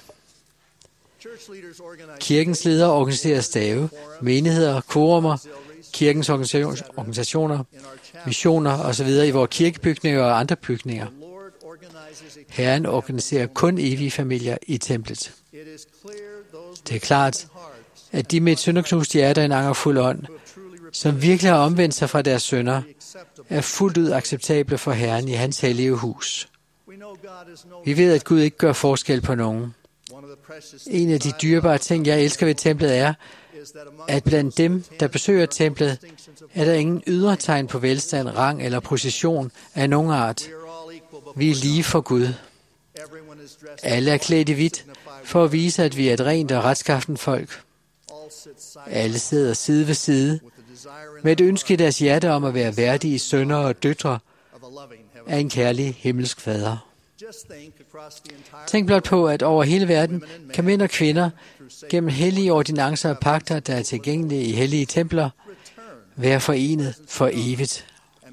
Kirkens ledere organiserer stave, menigheder, korumer, kirkens organisationer, missioner osv. i vores kirkebygninger og andre bygninger. Herren organiserer kun evige familier i templet. Det er klart, at de med et sønderknust hjerte og en angerfuld ånd, som virkelig har omvendt sig fra deres synder, er fuldt ud acceptable for Herren i hans hellige hus. Vi ved, at Gud ikke gør forskel på nogen. En af de dyrebare ting, jeg elsker ved templet, er, at blandt dem, der besøger templet, er der ingen ydre tegn på velstand, rang eller position af nogen art. Vi er lige for Gud. Alle er klædt i hvidt, for at vise, at vi er et rent og retskaffent folk. Alle sidder side ved side, med et ønske i deres hjerte om at være værdige sønner og døtre af en kærlig himmelsk fader. Tænk blot på, at over hele verden kan mænd og kvinder gennem hellige ordinancer og pagter, der er tilgængelige i hellige templer, være forenet for evigt.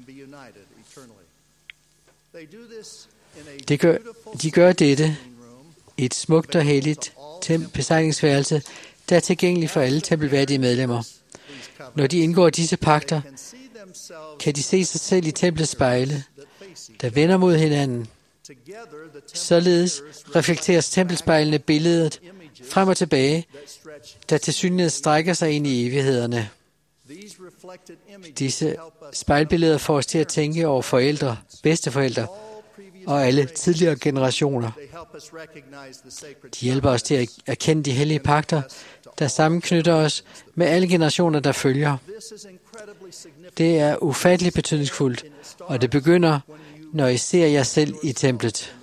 De gør dette i et smukt og helligt besejlingsværelse, der er tilgængeligt for alle tempelværdige medlemmer. Når de indgår disse pagter, kan de se sig selv i templets spejle, der vender mod hinanden. Således reflekteres tempelspejlene billedet frem og tilbage, der tilsyneladende strækker sig ind i evighederne. Disse spejlbilleder får os til at tænke over forældre, bedsteforældre og alle tidligere generationer. De hjælper os til at erkende de hellige pagter, der sammenknytter os med alle generationer, der følger. Det er ufatteligt betydningsfuldt, og det begynder, når I ser jer selv i templet.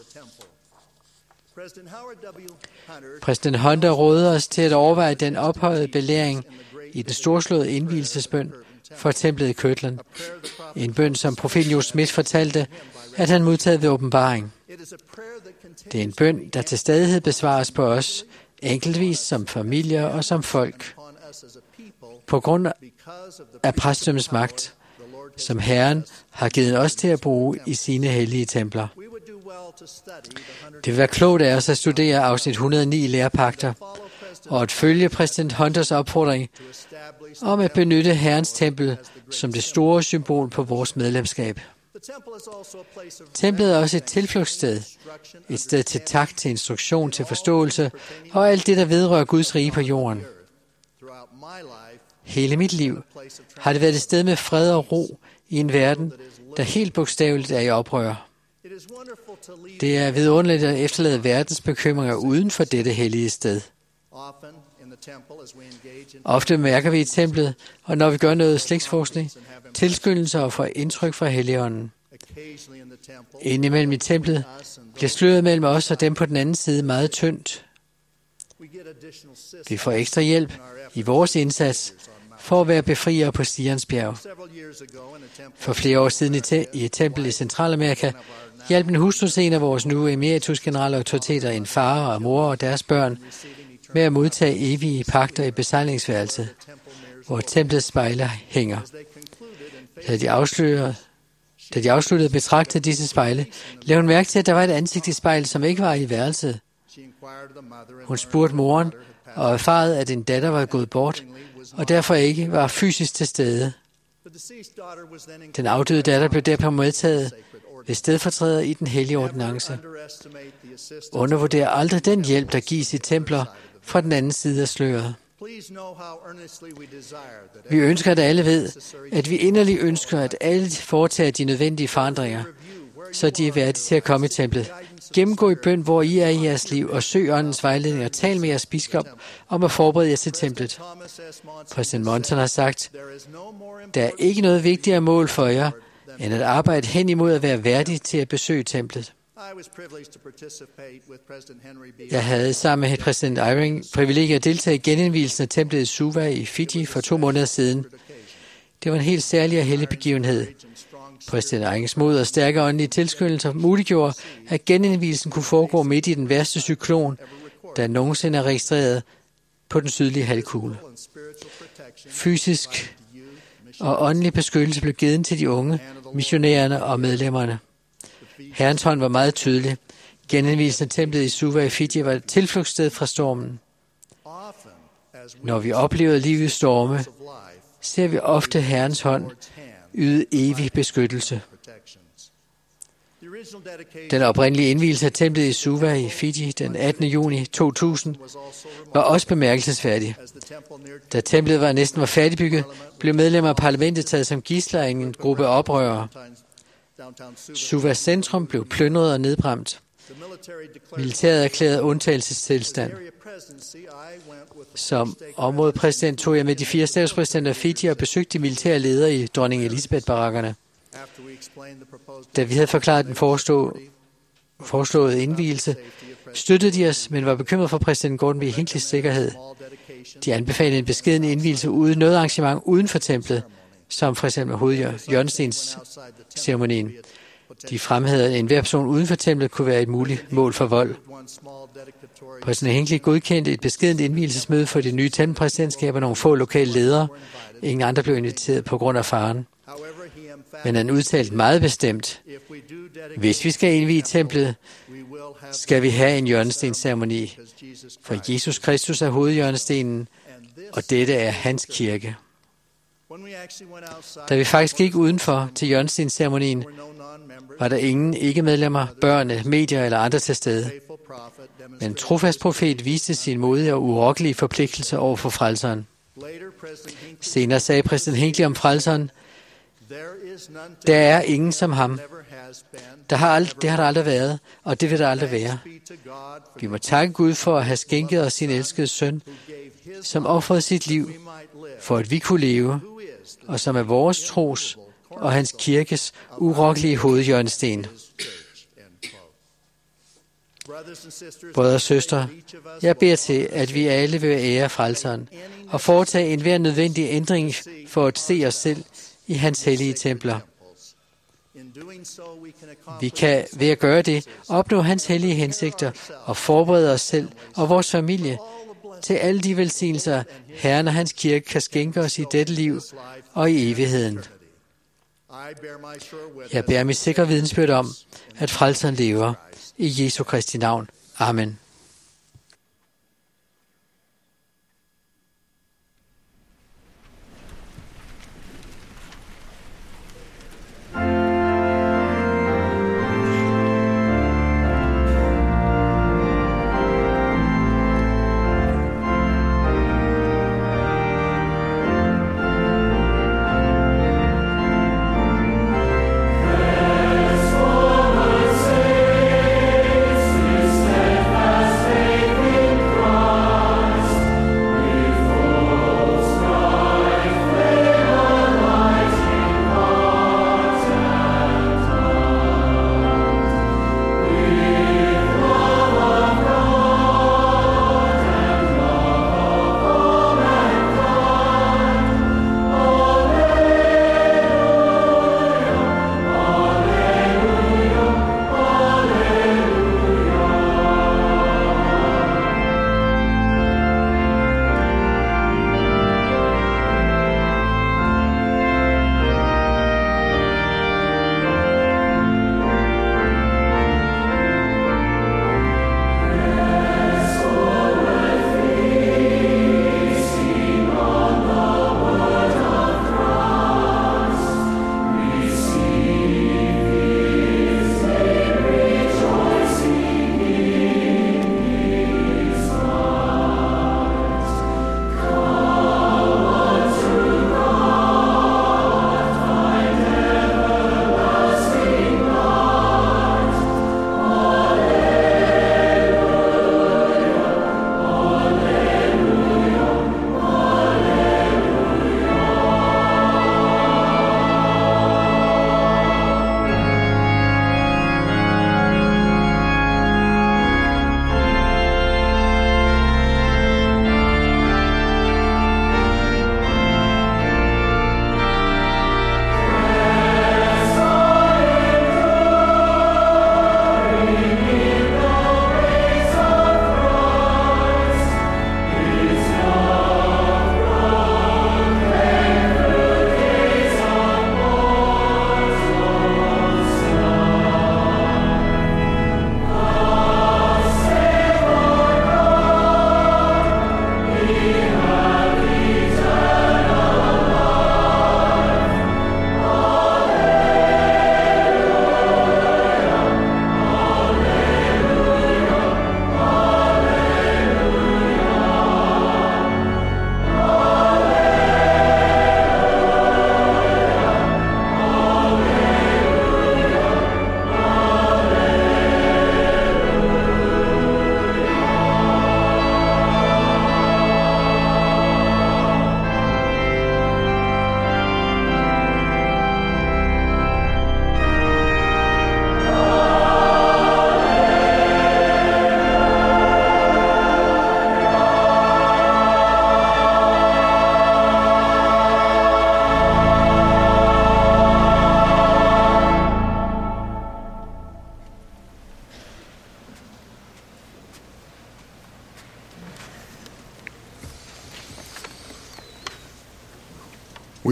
Præsident Hunter råder os til at overveje den ophøjede belæring i den storslåede indvielsesbøn for templet i Kirtland. En bøn, som profeten Joseph Smith fortalte, at han modtaget ved åbenbaring. Det er en bøn, der til stadighed besvares på os, enkeltvis som familier og som folk, på grund af præstdømmets magt, som Herren har givet os til at bruge i sine hellige templer. Det vil være klogt af os at studere afsnit 109 i lærepagter, og at følge præsident Hunters opfordring om at benytte Herrens tempel som det store symbol på vores medlemskab. Templet er også et tilflugtssted, et sted til tak, til instruktion, til forståelse og alt det, der vedrører Guds rige på jorden. Hele mit liv har det været et sted med fred og ro i en verden, der helt bogstaveligt er i oprør. Det er vidunderligt at efterlade verdens bekymringer uden for dette hellige sted. Ofte mærker vi i templet, og når vi gør noget slægtsforskning, tilskyndelser og får indtryk fra Helligånden. Indimellem i templet bliver sløret mellem os og dem på den anden side meget tyndt. Vi får ekstra hjælp i vores indsats for at være befriere på Sions bjerg. For flere år siden i et tempel i Centralamerika hjalp en hustru til en af vores nu emeritus generalautoriteter, en far og mor og deres børn, med at modtage evige pagter i besejlingsværelset, hvor templets spejle hænger. Da de afsluttede at betragte disse spejle, lavede hun mærke til, at der var et ansigt i spejlet, som ikke var i værelset. Hun spurgte moren og erfarede, at en datter var gået bort, og derfor ikke var fysisk til stede. Den afdøde datter blev derpå modtaget ved stedfortræder i den hellige ordinance. Undervurder aldrig den hjælp, der gives i templer fra den anden side af sløret. Vi ønsker, at alle ved, at vi inderligt ønsker, at alle foretager de nødvendige forandringer, så de er værdige til at komme i templet. Gennemgå i bøn, hvor I er i jeres liv, og søg åndens vejledning og tal med jeres biskop om at forberede jer til templet. Præsident Monson har sagt, der er ikke noget vigtigere mål for jer, end at arbejde hen imod at være værdig til at besøge templet. Jeg havde sammen med præsident Eyring privilegiet at deltage i genindvielsen af templet i Suva i Fiji for 2 måneder siden. Det var en helt særlig og hellig begivenhed. Præsident Eyrings mod og stærke åndelige tilskyndelser muliggjorde, at genindvielsen kunne foregå midt i den værste cyklon, der nogensinde er registreret på den sydlige halvkugle. Fysisk og åndelig beskyttelse blev givet til de unge, missionærerne og medlemmerne. Herrens hånd var meget tydelig. Genindvielsen af templet i Suva i Fiji var et tilflugtssted fra stormen. Når vi oplever livets storme, ser vi ofte Herrens hånd yde evig beskyttelse. Den oprindelige indvielse af templet i Suva i Fiji den 18. juni 2000 var også bemærkelsesværdig. Da templet næsten var færdigbygget, blev medlemmer af parlamentet taget som gidsler af en gruppe oprørere. Suvas centrum blev plyndret og nedbrændt. Militæret erklærede undtagelsestilstand. Som områdepræsident tog jeg med de 4 statspræsidenter af Fiji og besøgte de militære ledere i dronning Elizabeth-barakkerne. Da vi havde forklaret den foreslåede indvielse, støttede de os, men var bekymret for præsident Gordon B. Hinckley's sikkerhed. De anbefalede en beskeden indvielse uden noget arrangement uden for templet, som for eksempel hovedhjørnestens ceremonien. De fremhævede, at enhver person uden for templet kunne være et muligt mål for vold. Præsident Hinckley godkendte et beskedent indvielsesmøde for de nye tempelpræsidentskaber og nogle få lokale ledere. Ingen andre blev inviteret på grund af faren. Men han udtalte meget bestemt, hvis vi skal indvie templet, skal vi have en hjørnestensceremoni, for Jesus Kristus er hovedhjørnestenen, og dette er hans kirke. Da vi faktisk gik udenfor til hjørnestensceremonien, var der ingen ikke-medlemmer, børn, medier eller andre til stede. Men en trofast profet viste sin modige og urokkelige forpligtelse over for frelseren. Senere sagde præsident Hinckley om frelseren, der er ingen som ham. Det har der aldrig været, og det vil der aldrig være. Vi må takke Gud for at have skænket os sin elskede søn, som ofrede sit liv, for at vi kunne leve, og som er vores tros og hans kirkes urokkelige hovedhjørnesten. Brødre og søstre, jeg beder til, at vi alle vil ære frelseren og foretage enhver nødvendig ændring for at se os selv i hans hellige templer. Vi kan ved at gøre det opnå hans hellige hensigter og forberede os selv og vores familie til alle de velsignelser, Herren og hans kirke kan skænke os i dette liv og i evigheden. Jeg bærer mit sikre vidensbyrd om, at frelseren lever. I Jesu Kristi navn. Amen. Steadfast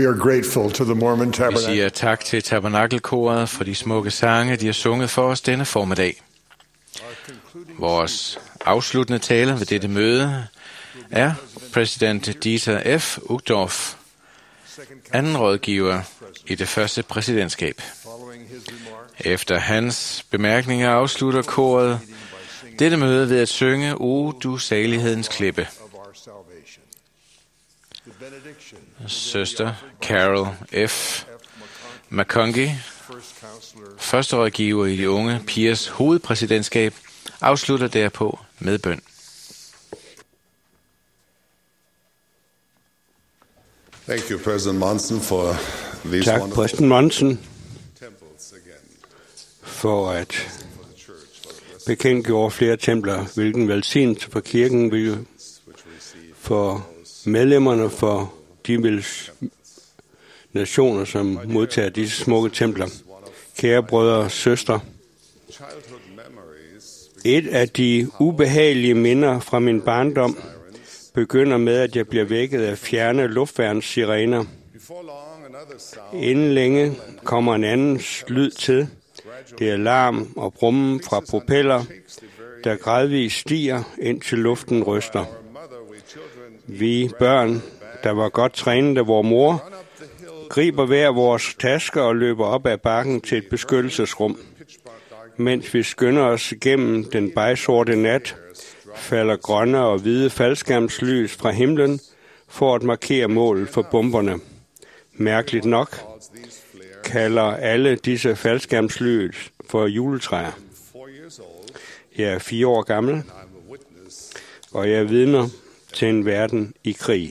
We are grateful to the Mormon Vi Tabernacle siger tak til Tabernakelkoret for de smukke sange, de har sunget for os denne formiddag. Vores afsluttende tale ved dette møde er præsident Dieter F. Uchtdorf, anden rådgiver i det første præsidentskab. Efter hans bemærkninger afslutter koret dette møde ved at synge O du salighedens klippe. Søster Carol F. McConkie, første rådgiver i de unge pigers hovedpræsidentskab, afslutter derpå med bøn. Thank you, President Monson, for these Tak, wonderful præsident Monson, temples again. for at bekendtgjorde flere templer, hvilken velsignelse for kirken, for medlemmerne, for de nationer, som modtager disse smukke templer. Kære brødre og søstre, et af de ubehagelige minder fra min barndom begynder med, at jeg bliver vækket af fjerne luftværnssirener. Inden længe kommer en anden lyd til. Det er larm og brummen fra propeller, der gradvist stiger, indtil luften ryster. Vi børn, der var godt trænet af vor mor, griber hver vores tasker og løber op ad bakken til et beskyttelsesrum. Mens vi skynder os gennem den bejsorte nat, falder grønne og hvide faldskærmslys fra himlen for at markere målet for bomberne. Mærkeligt nok kalder alle disse faldskærmslys for juletræer. Jeg er 4 år gammel, og jeg er vidner til en verden i krig.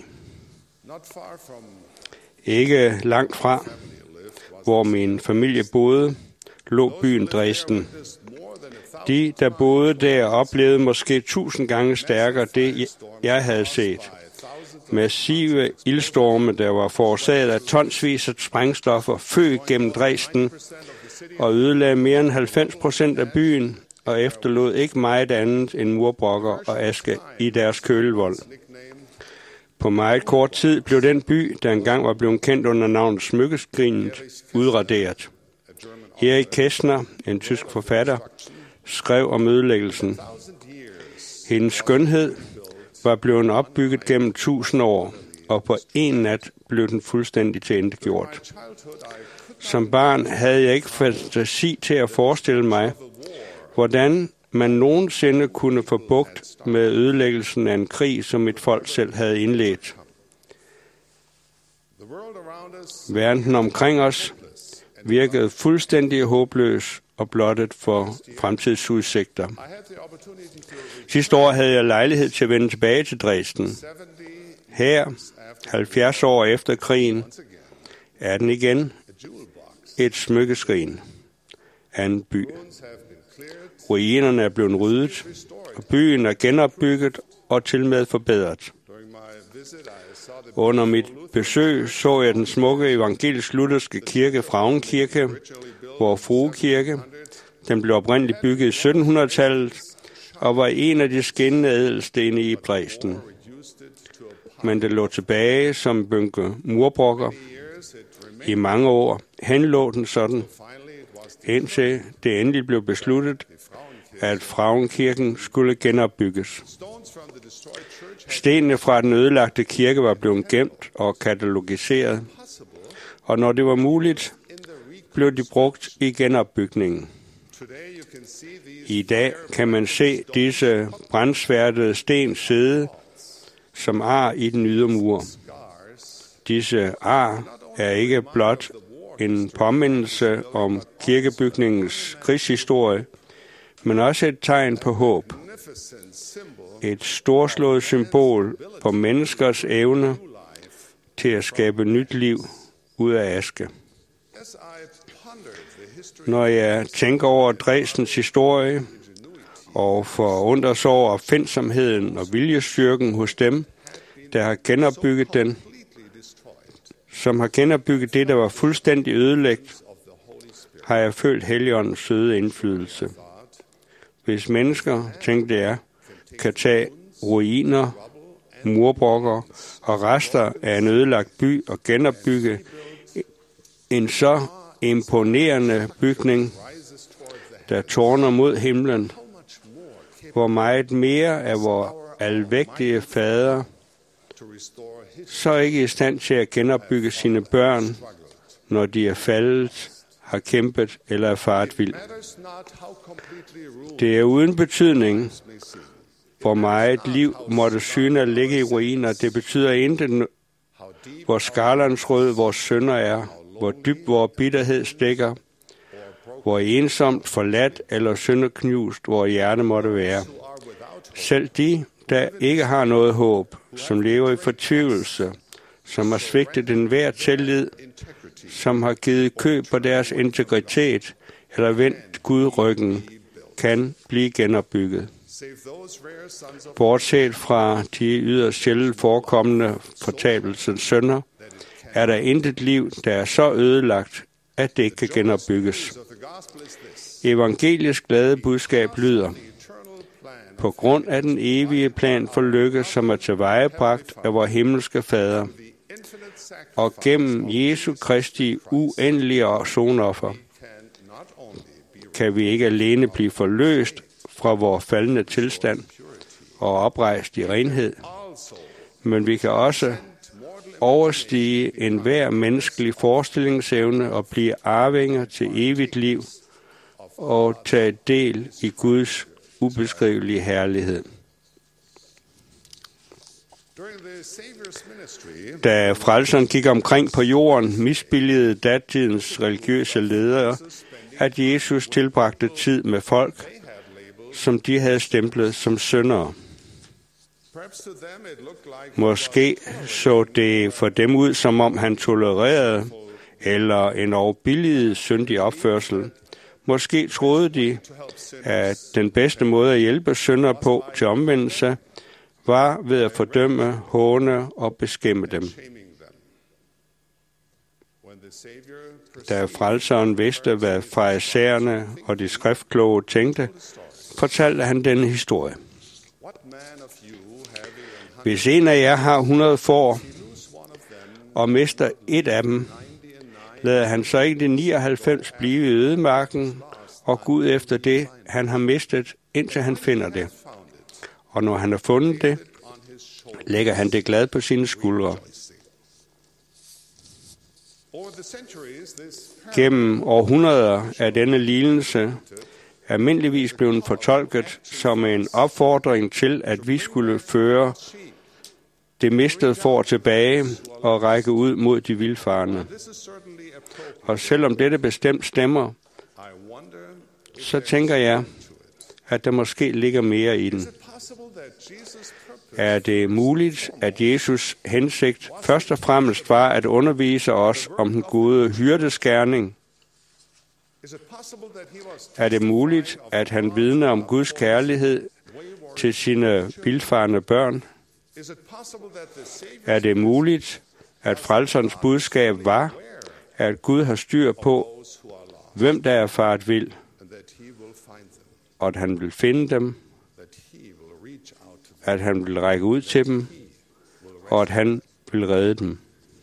Ikke langt fra, hvor min familie boede, lå byen Dresden. De, der boede der, oplevede måske 1000 gange stærkere det, jeg havde set. Massive ildstorme, der var forårsaget af tonsvis af sprængstoffer, føg gennem Dresden og ødelagde mere end 90% af byen og efterlod ikke meget andet end murbrokker og aske i deres kølevold. På meget kort tid blev den by, der engang var blevet kendt under navnet Smykkeskrinet, udraderet. Erik Kästner, en tysk forfatter, skrev om ødelæggelsen. Hendes skønhed var blevet opbygget gennem 1000 år, og på en nat blev den fuldstændig tilintetgjort. Som barn havde jeg ikke fantasi til at forestille mig, hvordan man nogensinde kunne få bugt med ødelæggelsen af en krig, som et folk selv havde indledt. Verden omkring os virkede fuldstændig håbløs og blottet for fremtidsudsigter. Sidste år havde jeg lejlighed til at vende tilbage til Dresden. Her, 70 år efter krigen, er den igen et smykkeskrin af en by. Ruinerne er blevet ryddet, og byen er genopbygget og tilmed forbedret. Under mit besøg så jeg den smukke evangelisk-lutherske kirke Frauenkirke, Vor Frue Kirke. Den blev oprindeligt bygget i 1700-tallet og var en af de skinnende ædelstene i Dresden. Men det lå tilbage som bunke murbrokker. I mange år henlå den sådan, indtil det endelig blev besluttet, at Frauenkirken skulle genopbygges. Stenene fra den ødelagte kirke var blevet gemt og katalogiseret, og når det var muligt, blev de brugt i genopbygningen. I dag kan man se disse brandsværtede sten sidde som ar i den ydre mur. Disse ar er ikke blot en påmindelse om kirkebygningens krigshistorie, men også et tegn på håb. Et storslået symbol på menneskers evne til at skabe nyt liv ud af aske. Når jeg tænker over Dresdens historie og forundres over opfindsomheden og viljestyrken hos dem, der har genopbygget den, som har genopbygget det, der var fuldstændig ødelægt, har jeg følt Helligåndens søde indflydelse. Hvis mennesker, tænkte jeg, kan tage ruiner murbrokker og rester af en ødelagt by og genopbygge en så imponerende bygning, der tårner mod himlen, hvor meget mere er vor alvægtige fader så ikke i stand til at genopbygge sine børn, når de er faldet, har kæmpet eller er faret vild. Det er uden betydning, hvor meget liv måtte syne at ligge i ruiner. Det betyder intet, hvor skarlens rød vores synder er, hvor dybt vor bitterhed stikker, hvor ensomt, forladt eller syndeknust vor hjerte måtte være. Selv de, der ikke har noget håb, som lever i fortvivlelse, som har svigtet enhver tillid, som har givet køb på deres integritet eller vendt Gud ryggen, kan blive genopbygget. Bortset fra de yderst sjældent forekommende fortabelsens synder, er der intet liv, der er så ødelagt, at det ikke kan genopbygges. Evangelisk glade budskab lyder: på grund af den evige plan for lykke, som er tilvejebragt af vor himmelske Fader, og gennem Jesu Kristi uendelige sonoffer, kan vi ikke alene blive forløst fra vor faldende tilstand og oprejst i renhed, men vi kan også overstige enhver menneskelig forestillingsevne og blive arvinger til evigt liv og tage del i Guds ubeskrivelige herlighed. Da frelseren gik omkring på jorden, misbilligede datidens religiøse ledere, at Jesus tilbragte tid med folk, som de havde stemplet som syndere. Måske så det for dem ud, som om han tolererede eller en overbilliget syndig opførsel. Måske troede de, at den bedste måde at hjælpe syndere på til omvendelse var ved at fordømme, håne og beskæmme dem. Da frelseren vidste, hvad farisæerne og de skriftkloge tænkte, fortalte han denne historie. Hvis en af jer har 100 får og mister et af dem, lader han så ikke de 99 blive i ødemarken og gå ud efter det, han har mistet, indtil han finder det. Og når han har fundet det, lægger han det glad på sine skuldre. Gennem århundreder er denne lignelse almindeligvis blevet fortolket som en opfordring til, at vi skulle føre det mistede får tilbage og række ud mod de vildfarne. Og selvom dette bestemt stemmer, så tænker jeg, at der måske ligger mere i den. Er det muligt, at Jesus' hensigt først og fremmest var at undervise os om den gode hyrdes gerning? Er det muligt, at han vidner om Guds kærlighed til sine vildfarne børn? Er det muligt, at frelserens budskab var, at Gud har styr på, hvem der er faret vild, og at han vil finde dem, at han vil række ud til dem, og at han vil redde dem?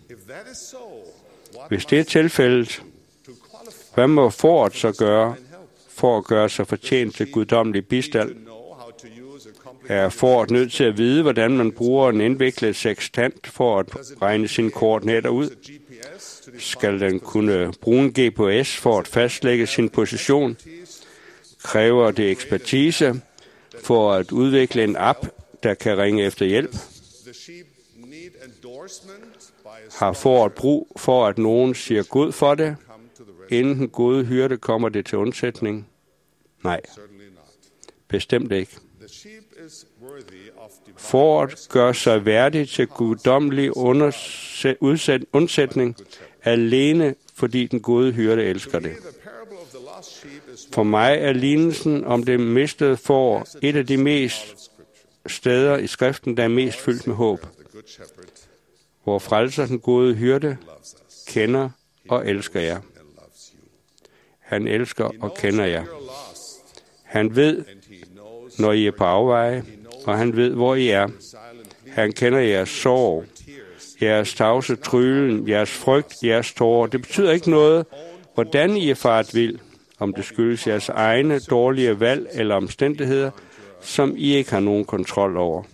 Hvis det er tilfældet, hvad må fåret så gøre for at gøre sig fortjent til guddommelig bistand? Er fåret nødt til at vide, hvordan man bruger en indviklet sextant for at regne sine koordinater ud? Skal den kunne bruge en GPS for at fastlægge sin position? Kræver det ekspertise for at udvikle en app, der kan ringe efter hjælp? Har fåret brug for, at nogen siger god for det, inden den gode hyrde kommer det til undsætning? Nej, bestemt ikke. Fåret gør sig værdig til guddommelig undsætning alene, fordi den gode hyrde elsker det. For mig er lignelsen om det mistede får et af de mest steder i skriften, der er mest fyldt med håb. Hvor frelser den gode hyrde kender og elsker jer. Han elsker og kender jer. Han ved, når I er på afveje, og han ved, hvor I er. Han kender jeres sorg, jeres tavse tryllen, jeres frygt, jeres tårer. Det betyder ikke noget, hvordan I er faret vild, om det skyldes jeres egne dårlige valg eller omstændigheder, som I ikke har nogen kontrol over.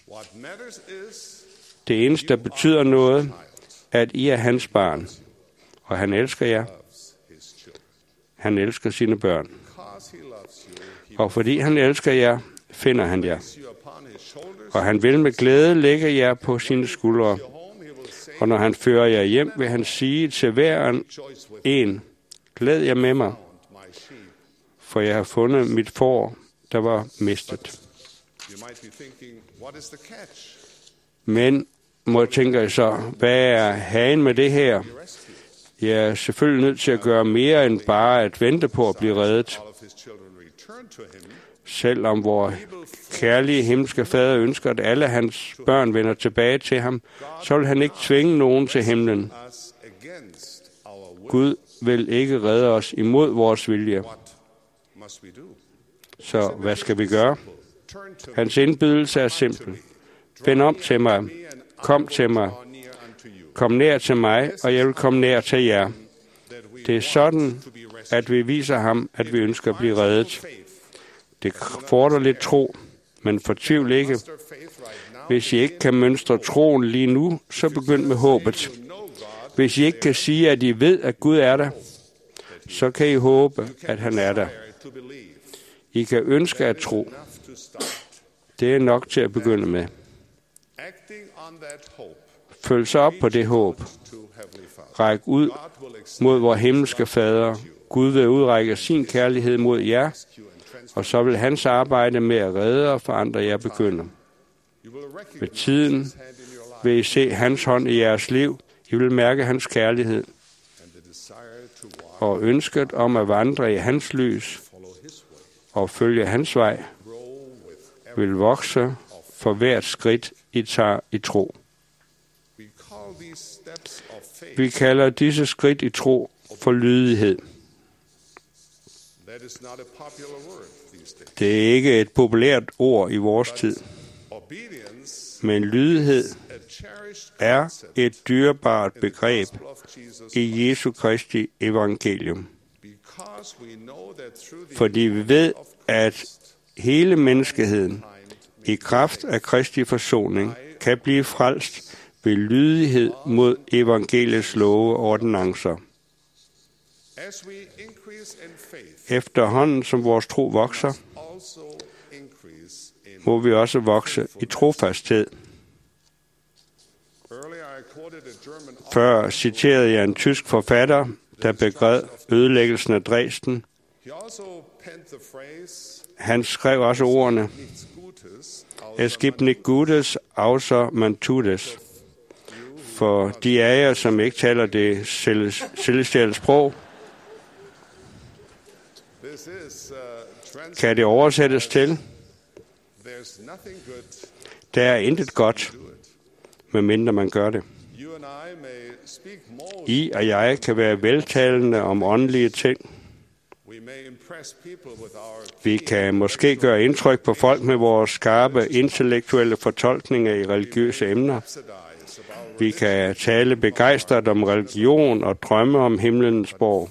Det eneste, der betyder noget, er, at I er hans barn, og han elsker jer. Han elsker sine børn. Og fordi han elsker jer, finder han jer. Og han vil med glæde lægge jer på sine skuldre. Og når han fører jer hjem, vil han sige til hver en, glæd jer med mig, for jeg har fundet mit får, der var mistet. Men må tænke så, hvad er hagen med det her? Jeg er selvfølgelig nødt til at gøre mere end bare at vente på at blive reddet. Selvom vor kærlige himmelske fader ønsker, at alle hans børn vender tilbage til ham, så vil han ikke tvinge nogen til himlen. Gud vil ikke redde os imod vores vilje. Så hvad skal vi gøre? Hans indbydelse er simpel. Vend om til mig. Kom til mig. Kom nær til mig, og jeg vil komme nær til jer. Det er sådan, at vi viser ham, at vi ønsker at blive reddet. Det fordrer lidt tro, men fortvivl ikke. Hvis I ikke kan mønstre troen lige nu, så begynd med håbet. Hvis I ikke kan sige, at I ved, at Gud er der, så kan I håbe, at han er der. I kan ønske at tro. Det er nok til at begynde med. Følg så op på det håb. Ræk ud mod vor himmelske fader. Gud vil udrække sin kærlighed mod jer, og så vil hans arbejde med at redde og forandre jer begynde. Med tiden vil I se hans hånd i jeres liv. I vil mærke hans kærlighed. Og ønsket om at vandre i hans lys og følge hans vej vil vokse for hvert skridt, I tager i tro. Vi kalder disse skridt i tro for lydighed. Det er ikke et populært ord i vores tid, men lydighed er et dyrebart begreb i Jesu Kristi evangelium. Fordi vi ved, at hele menneskeheden i kraft af Kristi forsoning kan blive frelst ved lydighed mod evangeliets love og ordinancer. Efterhånden som vores tro vokser, må vi også vokse i trofasthed. Før citerede jeg en tysk forfatter, der begred ødelæggelsen af Dresden. Han skrev også ordene, Es gibt nicht Gutes, außer man tut es. For de af jer, som ikke taler det celestiale sprog, kan det oversættes til, der er intet godt, medmindre man gør det. I og jeg kan være veltalende om åndelige ting. Vi kan måske gøre indtryk på folk med vores skarpe intellektuelle fortolkninger i religiøse emner. Vi kan tale begejstret om religion og drømme om himlens borg.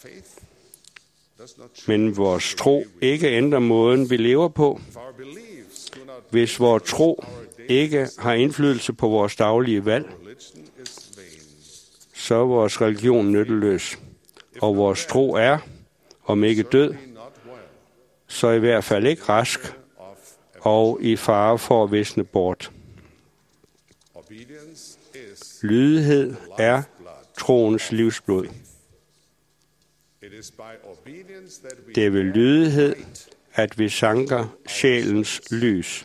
Men vores tro ikke ændrer måden, vi lever på. Hvis vores tro ikke har indflydelse på vores daglige valg, så er vores religion nytteløs. Og vores tro er, om ikke død, så i hvert fald ikke rask og i fare for at visne bort. Lydighed er troens livsblod. Det er ved lydighed, at vi sanker sjælens lys.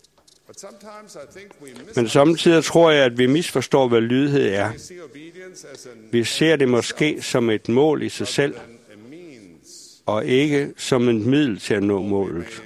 Men samtidig tror jeg, at vi misforstår, hvad lydighed er. Vi ser det måske som et mål i sig selv, og ikke som et middel til at nå målet.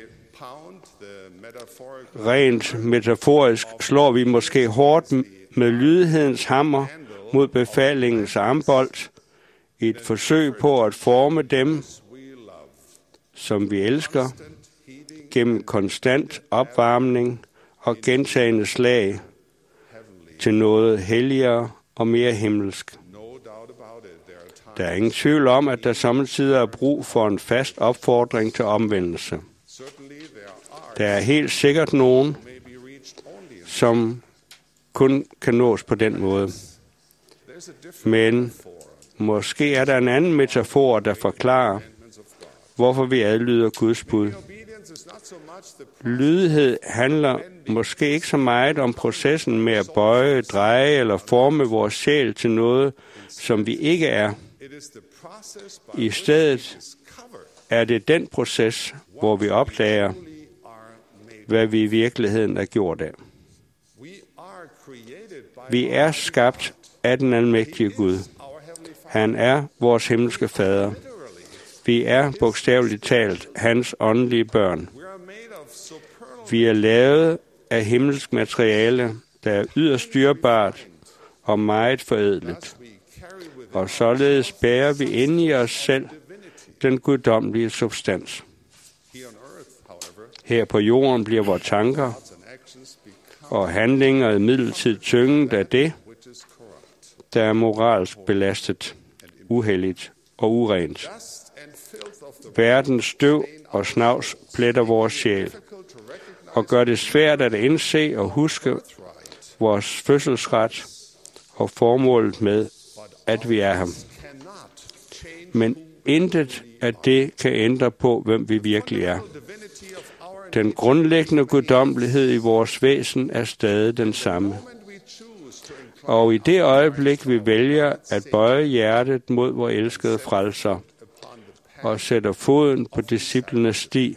Rent metaforisk slår vi måske hårdt med lydighedens hammer mod befalingens armbold i et forsøg på at forme dem, som vi elsker, gennem konstant opvarmning og gentagne slag til noget helligere og mere himmelsk. Der er ingen tvivl om, at der samtidig er brug for en fast opfordring til omvendelse. Der er helt sikkert nogen, som kun kan nås på den måde. Men måske er der en anden metafor, der forklarer, hvorfor vi adlyder Guds bud. Lydighed handler måske ikke så meget om processen med at bøje, dreje eller forme vores sjæl til noget, som vi ikke er. I stedet er det den proces, hvor vi opdager, hvad vi i virkeligheden er gjort af. Vi er skabt af den almægtige Gud. Han er vores himmelske fader. Vi er bogstaveligt talt hans åndelige børn. Vi er lavet af himmelsk materiale, der er yderst dyrebart og meget forædlet. Og således bærer vi inde i os selv den guddommelige substans. Her på jorden bliver vores tanker og handlinger imidlertid tynget af det, der er moralsk belastet, uhelligt og urent. Verdens støv og snavs pletter vores sjæl og gør det svært at indse og huske vores fødselsret og formålet med, at vi er ham. Men intet af det kan ændre på, hvem vi virkelig er. Den grundlæggende guddommelighed i vores væsen er stadig den samme. Og i det øjeblik, vi vælger at bøje hjertet mod vor elskede frelser og sætter foden på disciplenes sti,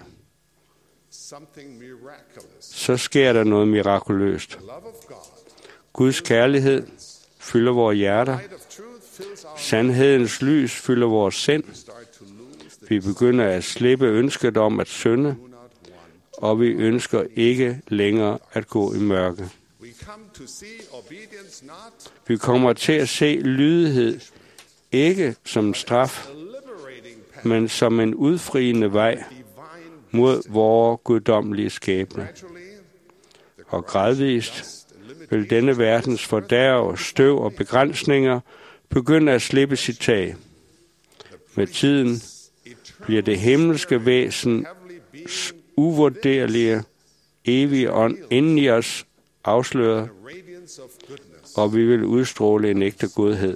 så sker der noget mirakuløst. Guds kærlighed fylder vores hjerter. Sandhedens lys fylder vores sind. Vi begynder at slippe ønsket om at synde, og vi ønsker ikke længere at gå i mørke. Vi kommer til at se lydighed ikke som en straf, men som en udfriende vej mod vores guddommelige skæbne. Og gradvist vil denne verdens fordærv, støv og begrænsninger begynde at slippe sit tag. Med tiden bliver det himmelske væsen uvurderlige, evige ånd inden i os afsløret, og vi vil udstråle en ægte godhed.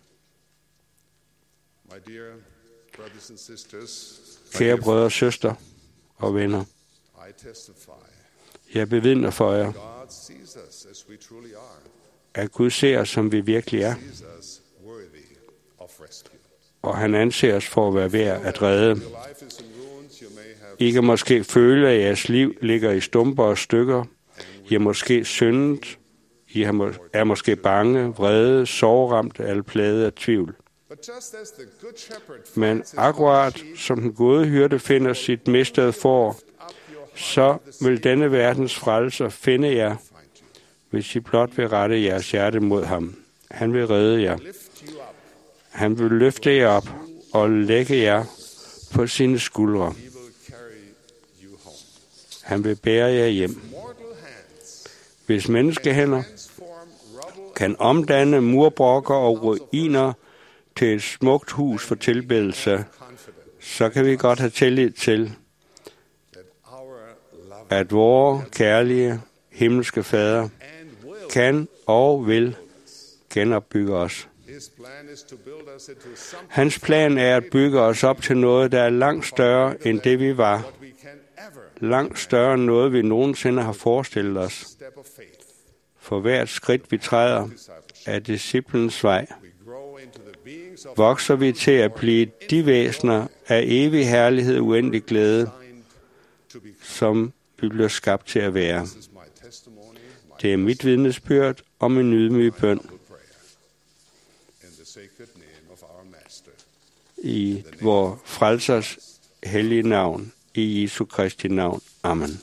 Kære brødre og søstre og venner, jeg bevidner for jer, at Gud ser os, som vi virkelig er, og han anser os for at være værd at redde. I kan måske føle, at jeres liv ligger i stumper og stykker. I er måske syndet. I er måske bange, vrede, sorgramt eller plaget af tvivl. Men akkurat som den gode hyrde finder sit mistede får, så vil denne verdens frelser finde jer, hvis I blot vil rette jeres hjerte mod ham. Han vil redde jer. Han vil løfte jer op og lægge jer på sine skuldre. Han vil bære jer hjem. Hvis menneskehænder kan omdanne murbrokker og ruiner til et smukt hus for tilbedelse, så kan vi godt have tillid til, at vores kærlige himmelske fader kan og vil genopbygge os. Hans plan er at bygge os op til noget, der er langt større end det vi var. Langt større end noget, vi nogensinde har forestillet os. For hvert skridt, vi træder af disciplens vej, vokser vi til at blive de væsener af evig herlighed og uendelig glæde, som vi bliver skabt til at være. Det er mit vidnesbyrd og min ydmyge bøn. I vor frelsers hellige navn, i Jesu Kristi navn. Amen.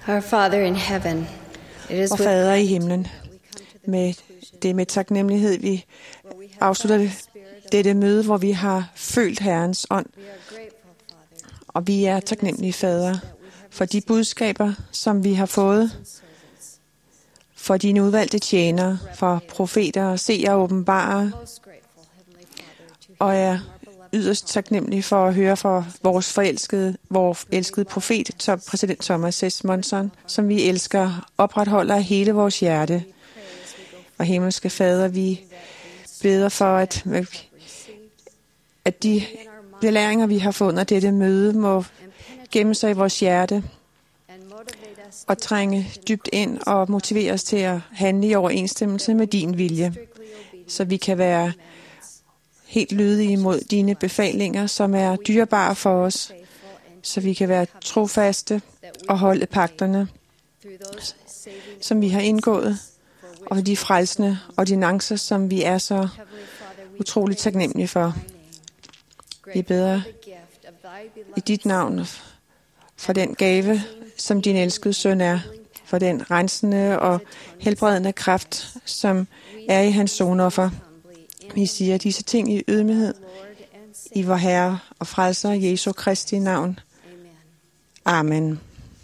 Our Father in heaven, it is Vor with Fader i himlen, med taknemmelighed, vi afslutter dette møde, hvor vi har følt Herrens ånd. Og vi er taknemmelige, Fader, for de budskaber, som vi har fået, for dine udvalgte tjenere, for profeter og seere og åbenbarer, og er yderst taknemmelige for at høre fra vores elskede profet, præsident Thomas S. Monson, som vi elsker, opretholder af hele vores hjerte. Og himmelske Fader, vi beder for, at de belæringer, vi har fået under dette møde, må gemme sig i vores hjerte og trænge dybt ind og motivere os til at handle i overensstemmelse med din vilje, så vi kan være helt lydige mod dine befalinger, som er dyrebare for os, så vi kan være trofaste og holde pagterne, som vi har indgået, og de frelsende ordinancer, som vi er så utroligt taknemmelige for. Vi beder i dit navn for den gave, som din elskede søn er, for den rensende og helbredende kraft, som er i hans sonoffer. Vi siger disse ting i ydmyghed i vor Herre og Frelser Jesu Kristi navn. Amen.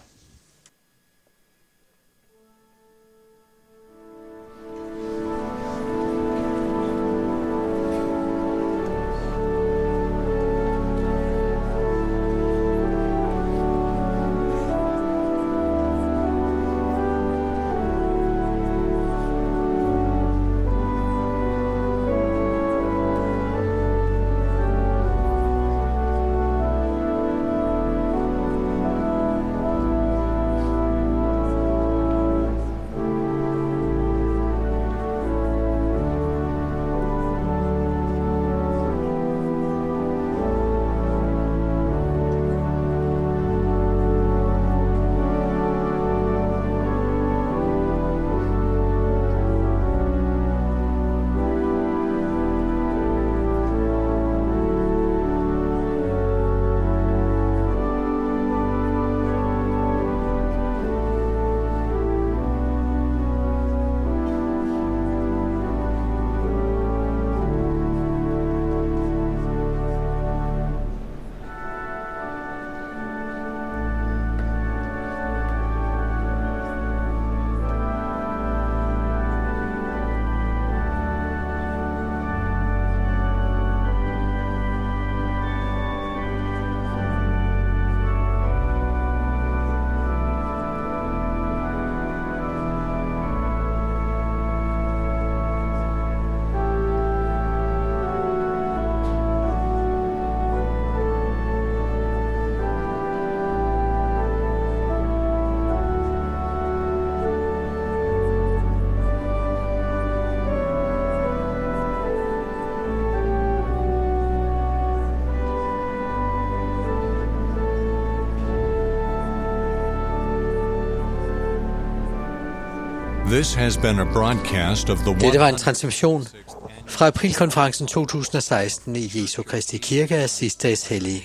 This has been a broadcast of the Dette var en transmission fra aprilkonferencen 2016 i Jesu Kristi Kirke af Sidste Hellige.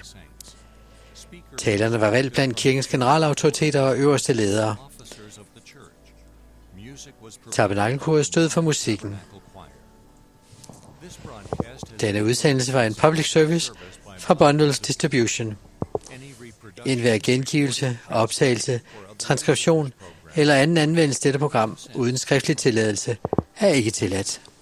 Talerne var valgt blandt kirkens generalautoriteter og øverste ledere. Tabernakelkoret stod for musikken. Denne udsendelse var en public service fra Bundles Distribution. Enhver gengivelse, optagelse, transkription eller anden anvendelse af dette program uden skriftlig tilladelse er ikke tilladt.